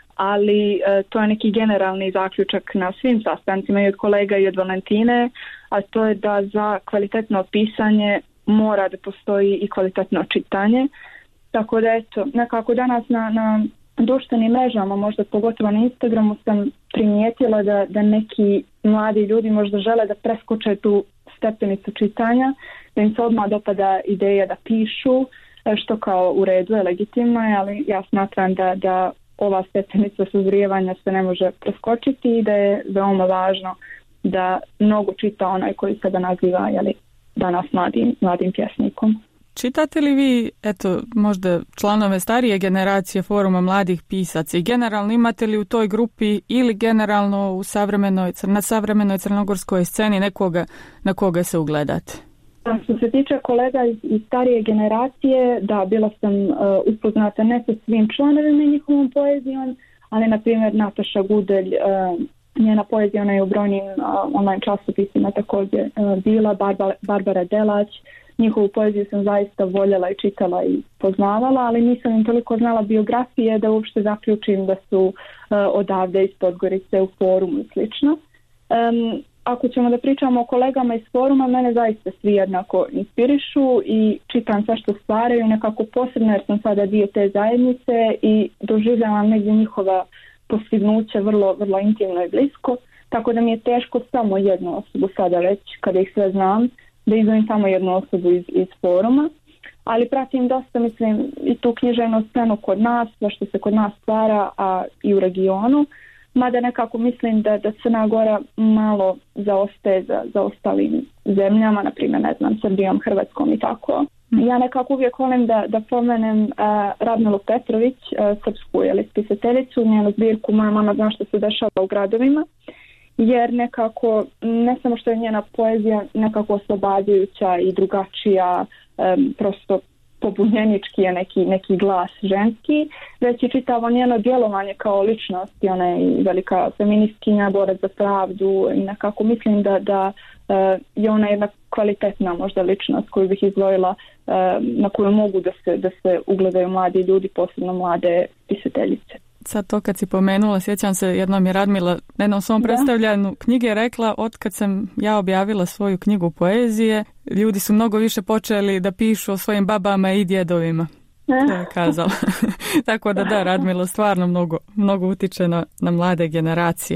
ali to je neki generalni zaključak na svim sastancima i od kolega i od Valentine, a to je da za kvalitetno pisanje mora da postoji i kvalitetno čitanje. Tako da eto, nekako danas na društvenim mrežama, možda pogotovo na Instagramu, sam primijetila da neki mladi ljudi možda žele da preskoče tu stepenicu čitanja, da im se odmah dopada ideja da pišu, što kao u redu je, legitimno je, ali ja smatram da ova stepenica sazrijevanja se ne može preskočiti i da je veoma važno da mnogo čita onaj koji se da naziva danas mladim pjesnikom. Čitate li vi, možda članove starije generacije foruma mladih pisaca i generalno imate li u toj grupi ili generalno na savremenoj crnogorskoj sceni nekoga na koga se ugledate? Što se tiče kolega iz starije generacije, da, bila sam upoznata ne sa svim članovima i njihovom poezijom, ali na primjer Nataša Gudelj, njena poezija, ona je u brojnim online časopisima također bila, Barbara Delać. Njihovu poeziju sam zaista voljela i čitala i poznavala, ali nisam im toliko znala biografije da uopšte zaključim da su odavde iz Podgorice u forumu i slično. ako ćemo da pričamo o kolegama iz foruma, mene zaista svi jednako inspirišu i čitam sve što stvaraju, nekako posebno jer sam sada dio te zajednice i doživljavam negdje njihova postignuće vrlo, vrlo intimno i blisko, tako da mi je teško samo jednu osobu sada već, kada ih sve znam, da izdvojim samo jednu osobu iz foruma, ali pratim dosta, mislim, i tu književnu scenu kod nas, sve što se kod nas stvara, a i u regionu, mada nekako mislim da Crna Gora malo zaostaje za ostalim zemljama, na primjer, ne znam, Srbijom, Hrvatskom i tako. Ja nekako uvijek volim da pomenem Radmilu Petrović, srpsku pisateljicu, njenu zbirku Moja mama zna što se dešava u gradovima, jer nekako, ne samo što je njena poezija nekako oslobađajuća i drugačija, prosto pobunjenički je neki glas ženski, već i čitavo njeno djelovanje kao ličnost, i ona je velika feministkinja, borac za pravdu i nekako mislim da je ona jedna kvalitetna možda ličnost koju bih izdvojila, na koju mogu da se ugledaju mladi ljudi, posebno mlade pisateljice. Sad to kad si pomenula, sjećam se, jednom je Radmila na jednom svom predstavljanju knjige rekla, otkad sam ja objavila svoju knjigu poezije, ljudi su mnogo više počeli da pišu o svojim babama i djedovima. To je kazala. Tako da, Radmila stvarno mnogo utiče na mlade generacije.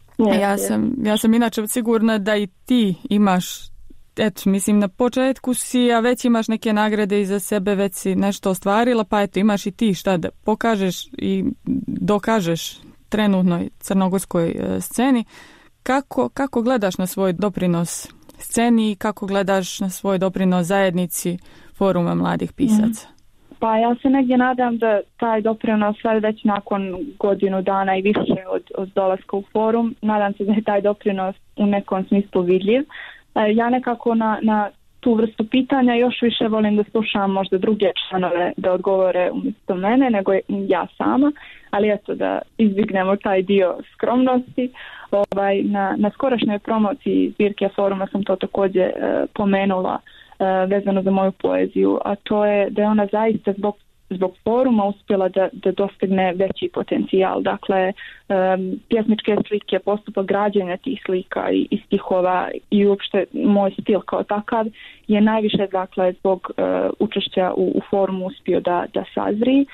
Ja sam inače sigurna da i ti imaš, eto, mislim, na početku si, a već imaš neke nagrade iza sebe, već si nešto ostvarila, pa eto, imaš i ti šta da pokažeš i dokažeš trenutnoj crnogorskoj sceni. Kako gledaš na svoj doprinos sceni i kako gledaš na svoj doprinos zajednici Foruma mladih pisaca? Pa ja se negdje nadam da taj doprinos sad već nakon godinu dana i više od dolaska u Forum, nadam se da je taj doprinos u nekom smislu vidljiv. Ja nekako na tu vrstu pitanja još više volim da slušam možda druge članove da odgovore umjesto mene nego ja sama, ali eto da izbjegnemo taj dio skromnosti. Na skorašnjoj promociji zbirke Foruma sam to također pomenula vezano za moju poeziju, a to je da je ona zaista zbog Foruma uspjela da dostigne veći potencijal. Dakle, pjesničke slike, postupak građenja tih slika i stihova i uopšte moj stil kao takav je najviše, dakle, zbog učešća u Forumu uspio da sazri.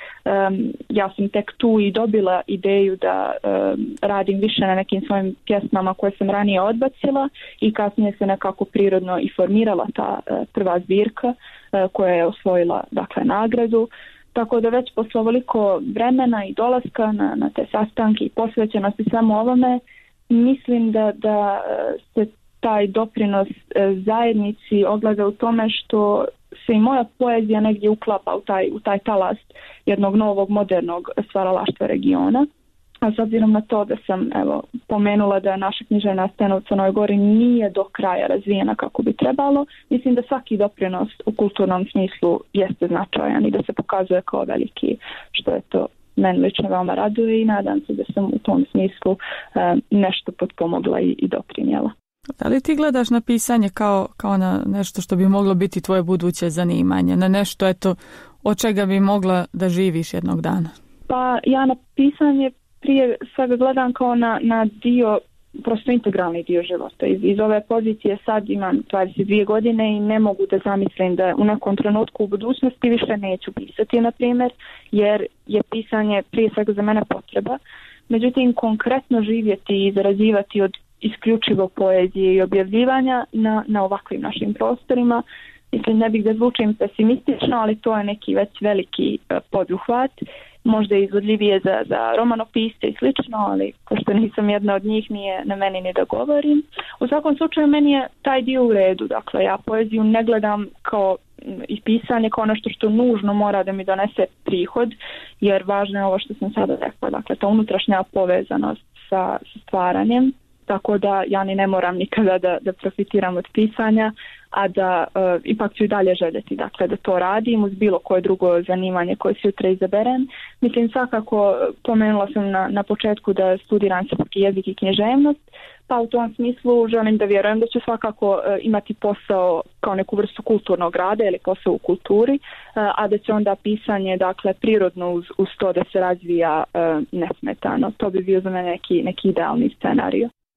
Ja sam tek tu i dobila ideju da radim više na nekim svojim pjesmama koje sam ranije odbacila i kasnije se nekako prirodno i formirala ta prva zbirka koja je osvojila, dakle, nagradu. Tako da već posle ovoliko vremena i dolaska na te sastanke i posvećenosti samo ovome, mislim da se taj doprinos zajednici ogleda u tome što se i moja poezija negdje uklapa u taj talas jednog novog modernog stvaralaštva regiona. A s obzirom na to da sam pomenula da naša književna scena u Crnoj Gori nije do kraja razvijena kako bi trebalo, mislim da svaki doprinos u kulturnom smislu jeste značajan i da se pokazuje kao veliki, što je to meni lično veoma raduje i nadam se da sam u tom smislu nešto potpomogla i doprinijela. Da li ti gledaš na pisanje kao na nešto što bi moglo biti tvoje buduće zanimanje, na nešto od čega bi mogla da živiš jednog dana? Pa ja na pisanje prije svega gledam kao na dio, prosto integralni dio života. Iz ove pozicije sad imam 22 godine i ne mogu da zamislim da u nekom trenutku u budućnosti više neću pisati, na primjer, jer je pisanje prije svega za mene potreba. Međutim, konkretno živjeti i zarađivati od isključivo poezije i objavljivanja na ovakvim našim prostorima, mislim, ne bih da zvučim pesimistično, ali to je neki već veliki poduhvat. Možda je izvodljivije za romanopisce i slično, ali pošto nisam jedna od njih, nije na meni ni da govorim. U svakom slučaju meni je taj dio u redu, dakle ja poeziju ne gledam kao i pisanje kao nešto što nužno mora da mi donese prihod, jer važno je ovo što sam sada rekla, dakle ta unutrašnja povezanost sa stvaranjem, tako da ja ni ne moram nikada da profitiram od pisanja, a da ipak ću i dalje željeti, dakle, da to radim uz bilo koje drugo zanimanje koje sutra izaberem. Mislim, svakako pomenula sam na početku da studiram srpski jezik i književnost, pa u tom smislu želim da vjerujem da ću svakako imati posao kao neku vrstu kulturnog rada ili posao u kulturi, a da će onda pisanje, dakle, prirodno uz to da se razvija nesmetano. To bi bio za mene neki idealni scenario.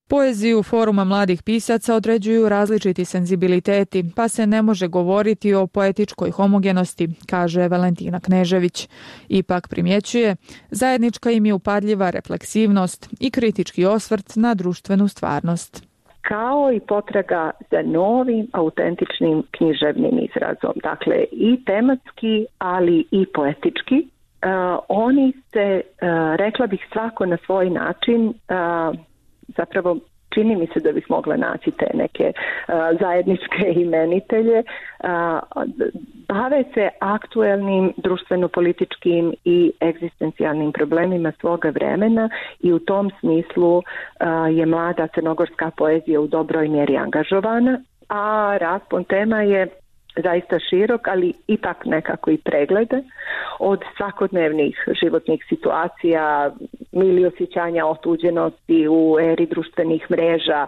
Poeziju Foruma mladih pisaca određuju različiti senzibiliteti, pa se ne može govoriti o poetičkoj homogenosti, kaže Valentina Knežević. Ipak primjećuje, zajednička im je upadljiva refleksivnost i kritički osvrt na društvenu stvarnost. Kao i potraga za novim, autentičnim književnim izrazom. Dakle, i tematski, ali i poetički. Oni se, rekla bih, svako na svoj način, zapravo čini mi se da bih mogla naći te neke zajedničke imenitelje, bave se aktuelnim društveno-političkim i egzistencijalnim problemima svoga vremena i u tom smislu je mlada crnogorska poezija u dobroj mjeri angažovana, a raspon tema je zaista širok, ali ipak nekako i preglede od svakodnevnih životnih situacija, mili osjećanja otuđenosti u eri društvenih mreža,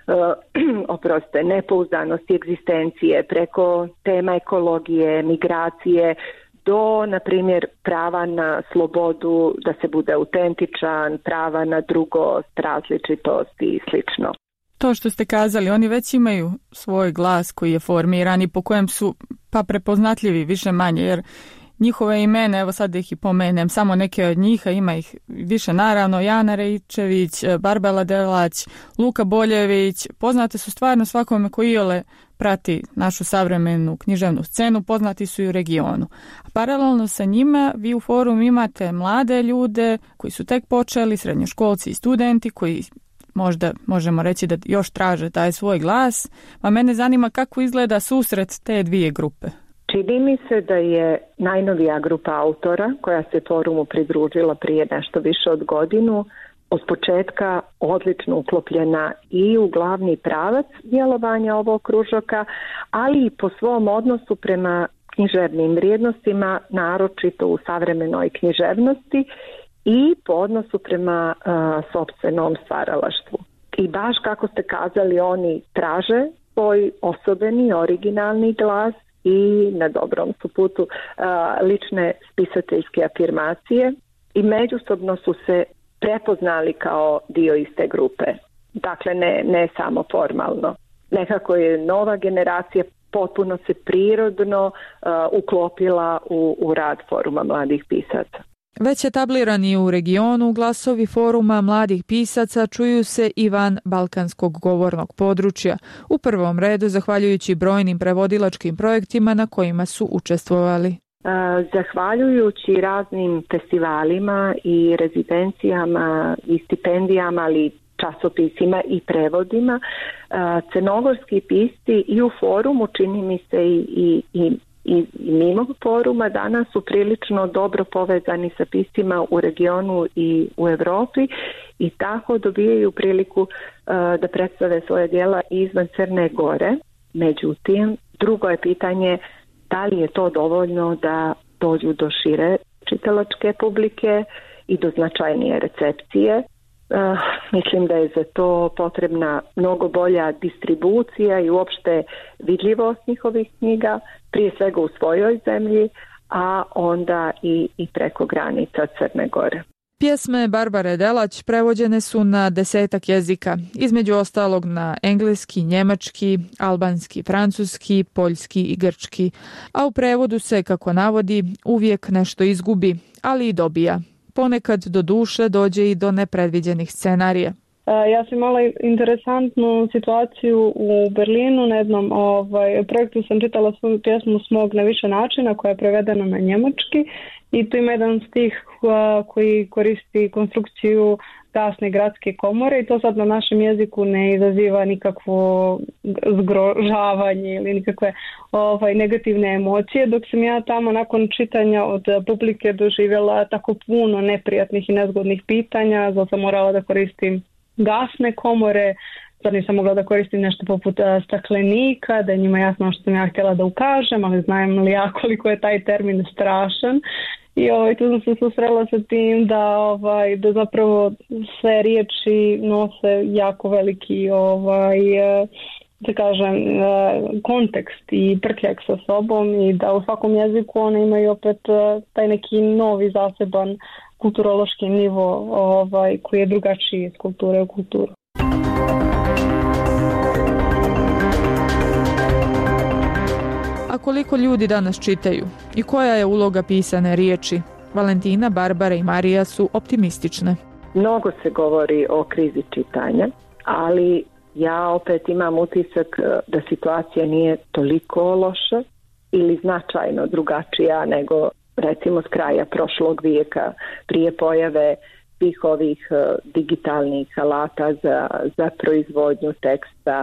nepouzdanosti egzistencije, preko tema ekologije, migracije, do, na primjer, prava na slobodu, da se bude autentičan, prava na drugost, različitost i slično. To što ste kazali, oni već imaju svoj glas koji je formiran i po kojem su pa prepoznatljivi više manje, jer njihove imena, evo sad ih i pomenem, samo neke od njih, a ima ih više naravno, Jana Reičević, Barbara Delać, Luka Boljević, poznate su stvarno svakome koji iole prati našu savremenu književnu scenu, poznati su i u regionu. A paralelno sa njima vi u Forumu imate mlade ljude koji su tek počeli, srednjoškolci i studenti koji možda možemo reći da još traže taj svoj glas, pa mene zanima kako izgleda susret te dvije grupe. Čini mi se da je najnovija grupa autora koja se Forumu pridružila prije nešto više od godinu od početka odlično uklopljena i u glavni pravac djelovanja ovog kružoka, ali i po svom odnosu prema književnim vrijednostima, naročito u savremenoj književnosti, i po odnosu prema sopstvenom stvaralaštvu. I baš kako ste kazali, oni traže svoj osobeni, originalni glas i na dobrom su putu lične spisateljske afirmacije i međusobno su se prepoznali kao dio iste grupe. Dakle, ne samo formalno. Nekako je nova generacija potpuno se prirodno uklopila u rad Foruma mladih pisaca. Već etablirani u regionu, glasovi Foruma mladih pisaca čuju se i van balkanskog govornog područja, u prvom redu zahvaljujući brojnim prevodilačkim projektima na kojima su učestvovali. Zahvaljujući raznim festivalima i rezidencijama i stipendijama, ali časopisima i prevodima, crnogorski pisci i u Forumu, čini mi se i mimo Foruma, danas su prilično dobro povezani sa piscima u regionu i u Europi i tako dobijaju priliku da predstave svoje djela izvan Crne Gore. Međutim, drugo je pitanje da li je to dovoljno da dođu do šire čitalačke publike i do značajnije recepcije. Mislim da je za to potrebna mnogo bolja distribucija i uopšte vidljivost njihovih knjiga, prije svega u svojoj zemlji, a onda i preko granica Crne Gore. Pjesme Barbare Delać prevođene su na 10 jezika, između ostalog na engleski, njemački, albanski, francuski, poljski i grčki, a u prevodu se, kako navodi, uvijek nešto izgubi, ali i dobija. Ponekad do duše dođe i do nepredviđenih scenarija. Ja sam imala interesantnu situaciju u Berlinu. Na jednom projektu sam čitala svoju pjesmu Smog na više načina koja je prevedena na njemački i tu ima jedan stih koji koristi konstrukciju gasne gradske komore i to sad na našem jeziku ne izaziva nikakvo zgrožavanje ili nikakve negativne emocije, dok sam ja tamo nakon čitanja od publike doživjela tako puno neprijatnih i nezgodnih pitanja, zato sam morala da koristim gasne komore, sad nisam mogla da koristim nešto poput staklenika, da je njima jasno što sam ja htjela da ukažem, ali znam li ja koliko je taj termin strašan. I tu sam se susrela sa tim da zapravo sve riječi nose jako veliki da kažem, kontekst i prtljak sa sobom i da u svakom jeziku one imaju opet taj neki novi zaseban kulturološki nivo koji je drugačiji iz kulture u kulturu. koliko ljudi danas čitaju i koja je uloga pisane riječi? Valentina, Barbara i Marija su optimistične. Mnogo se govori o krizi čitanja, ali ja opet imam utisak da situacija nije toliko loša ili značajno drugačija nego recimo s kraja prošlog vijeka prije pojave svih ovih digitalnih alata za proizvodnju teksta.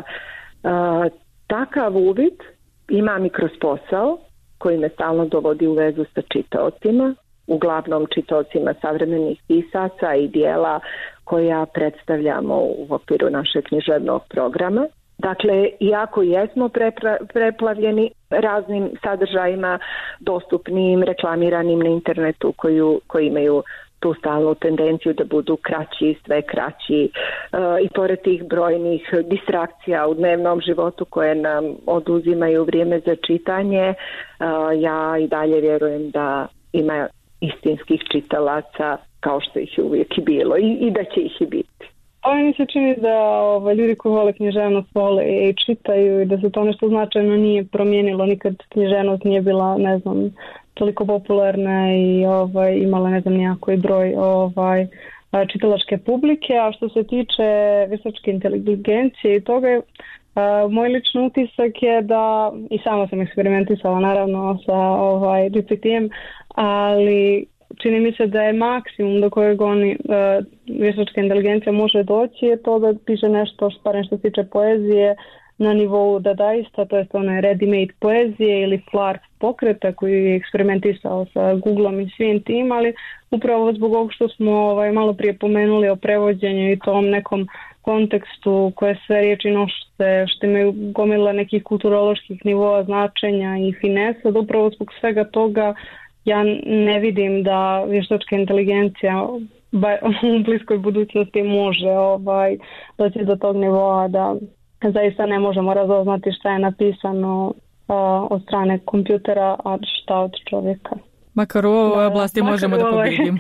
Takav uvid imam i kroz posao koji me stalno dovodi u vezu sa čitaocima, uglavnom čitaocima savremenih pisaca i dijela koja predstavljamo u okviru našeg književnog programa. Dakle, iako jesmo preplavljeni raznim sadržajima dostupnim, reklamiranim na internetu koji imaju tu stalnu tendenciju da budu kraći, sve kraći i pored tih brojnih distrakcija u dnevnom životu koje nam oduzimaju vrijeme za čitanje, ja i dalje vjerujem da ima istinskih čitalaca kao što ih je uvijek i bilo i da će ih i biti. Ovo mi se čini da ljudi koji vole književnost vole i čitaju i da se to nešto značajno nije promijenilo. Nikad književnost nije bila, ne znam, toliko popularna i imala ne znam nijako broj čitalačke publike. A što se tiče vještačke inteligencije i toga, moj lični utisak je da, i sama sam eksperimentisala naravno sa GPT-em, ali čini mi se da je maksimum do kojeg vještačka inteligencija može doći je to da piše nešto, barem što se tiče poezije, na nivou dadaista, to je one ready-made poezije ili Flark pokreta koji je eksperimentisao sa Googlom i svim tim, ali upravo zbog ovog što smo malo prije pomenuli o prevođenju i tom nekom kontekstu koje sve riječi nošte, što imaju gomila nekih kulturoloških nivoa značenja i finesa, da upravo zbog svega toga ja ne vidim da vještačka inteligencija u bliskoj budućnosti može doći do tog nivoa da zaista ne možemo razoznati šta je napisano od strane kompjutera, a šta od čovjeka. Makar u ovoj oblasti možemo da pobjedimo.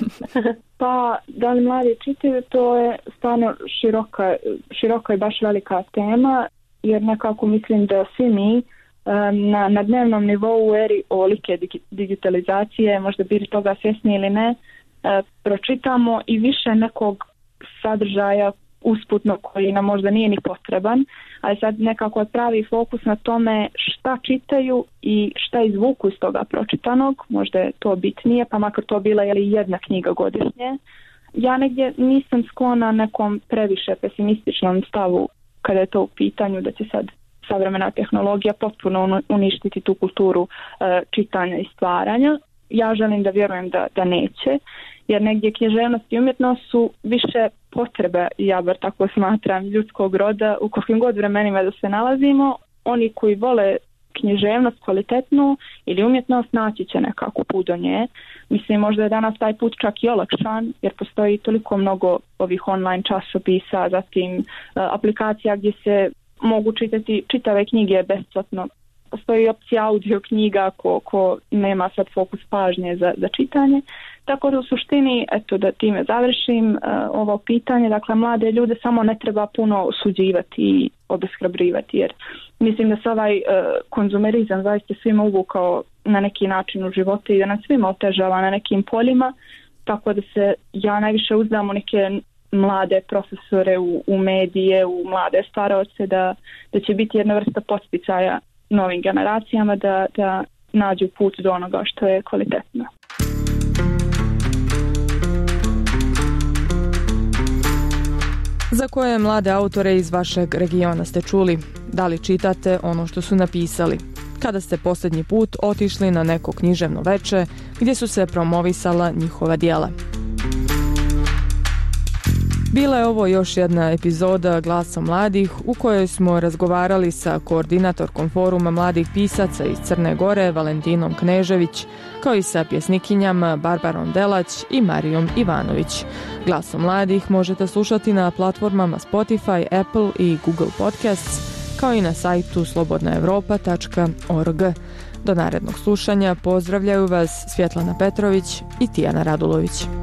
Pa, da li mladi čitaju, to je stvarno široka i baš velika tema, jer nekako mislim da svi mi na dnevnom nivou u eri ovolike digitalizacije, možda bili toga svjesni ili ne, pročitamo i više nekog sadržaja usputno koji nam možda nije ni potreban, ali sad nekako pravi fokus na tome šta čitaju i šta izvuku iz toga pročitanog, možda je to bitnije, pa makar to bila jedna knjiga godišnje. Ja negdje nisam sklona nekom previše pesimističnom stavu kada je to u pitanju da će sad savremena tehnologija potpuno uništiti tu kulturu čitanja i stvaranja. Ja želim da vjerujem da neće, jer negdje književnost i umjetnost su više potrebe, ja bar tako smatram, ljudskog roda u kakvim god vremenima da se nalazimo. Oni koji vole književnost kvalitetnu ili umjetnost naći će nekako put do nje. Mislim, možda je danas taj put čak i olakšan, jer postoji toliko mnogo ovih online časopisa, zatim aplikacija gdje se mogu čitati čitave knjige besplatno. Postoji opcija audio knjiga ko nema sad fokus pažnje za čitanje. Tako da u suštini, eto da time završim ovo pitanje, dakle mlade ljude samo ne treba puno osuđivati i obeshrabrivati, jer mislim da se ovaj konzumerizam zaista svima uvukao na neki način u životu i da nas svima otežava na nekim poljima, tako da se ja najviše uzdam u neke mlade profesore, u medije, u mlade staraoce, da će biti jedna vrsta poticaja novim generacijama da nađu put do onoga što je kvalitetno. Za koje mlade autore iz vašeg regiona ste čuli? Da li čitate ono što su napisali? Kada ste posljednji put otišli na neko književno veče gdje su se promovisala njihova djela? Bila je ovo još jedna epizoda Glasa mladih u kojoj smo razgovarali sa koordinatorkom foruma mladih pisaca iz Crne Gore, Valentinom Knežević, kao i sa pjesnikinjama Barbarom Delać i Marijom Ivanović. Glasom mladih možete slušati na platformama Spotify, Apple i Google Podcasts, kao i na sajtu slobodnaevropa.org. Do narednog slušanja pozdravljaju vas Svjetlana Petrović i Tijana Radulović.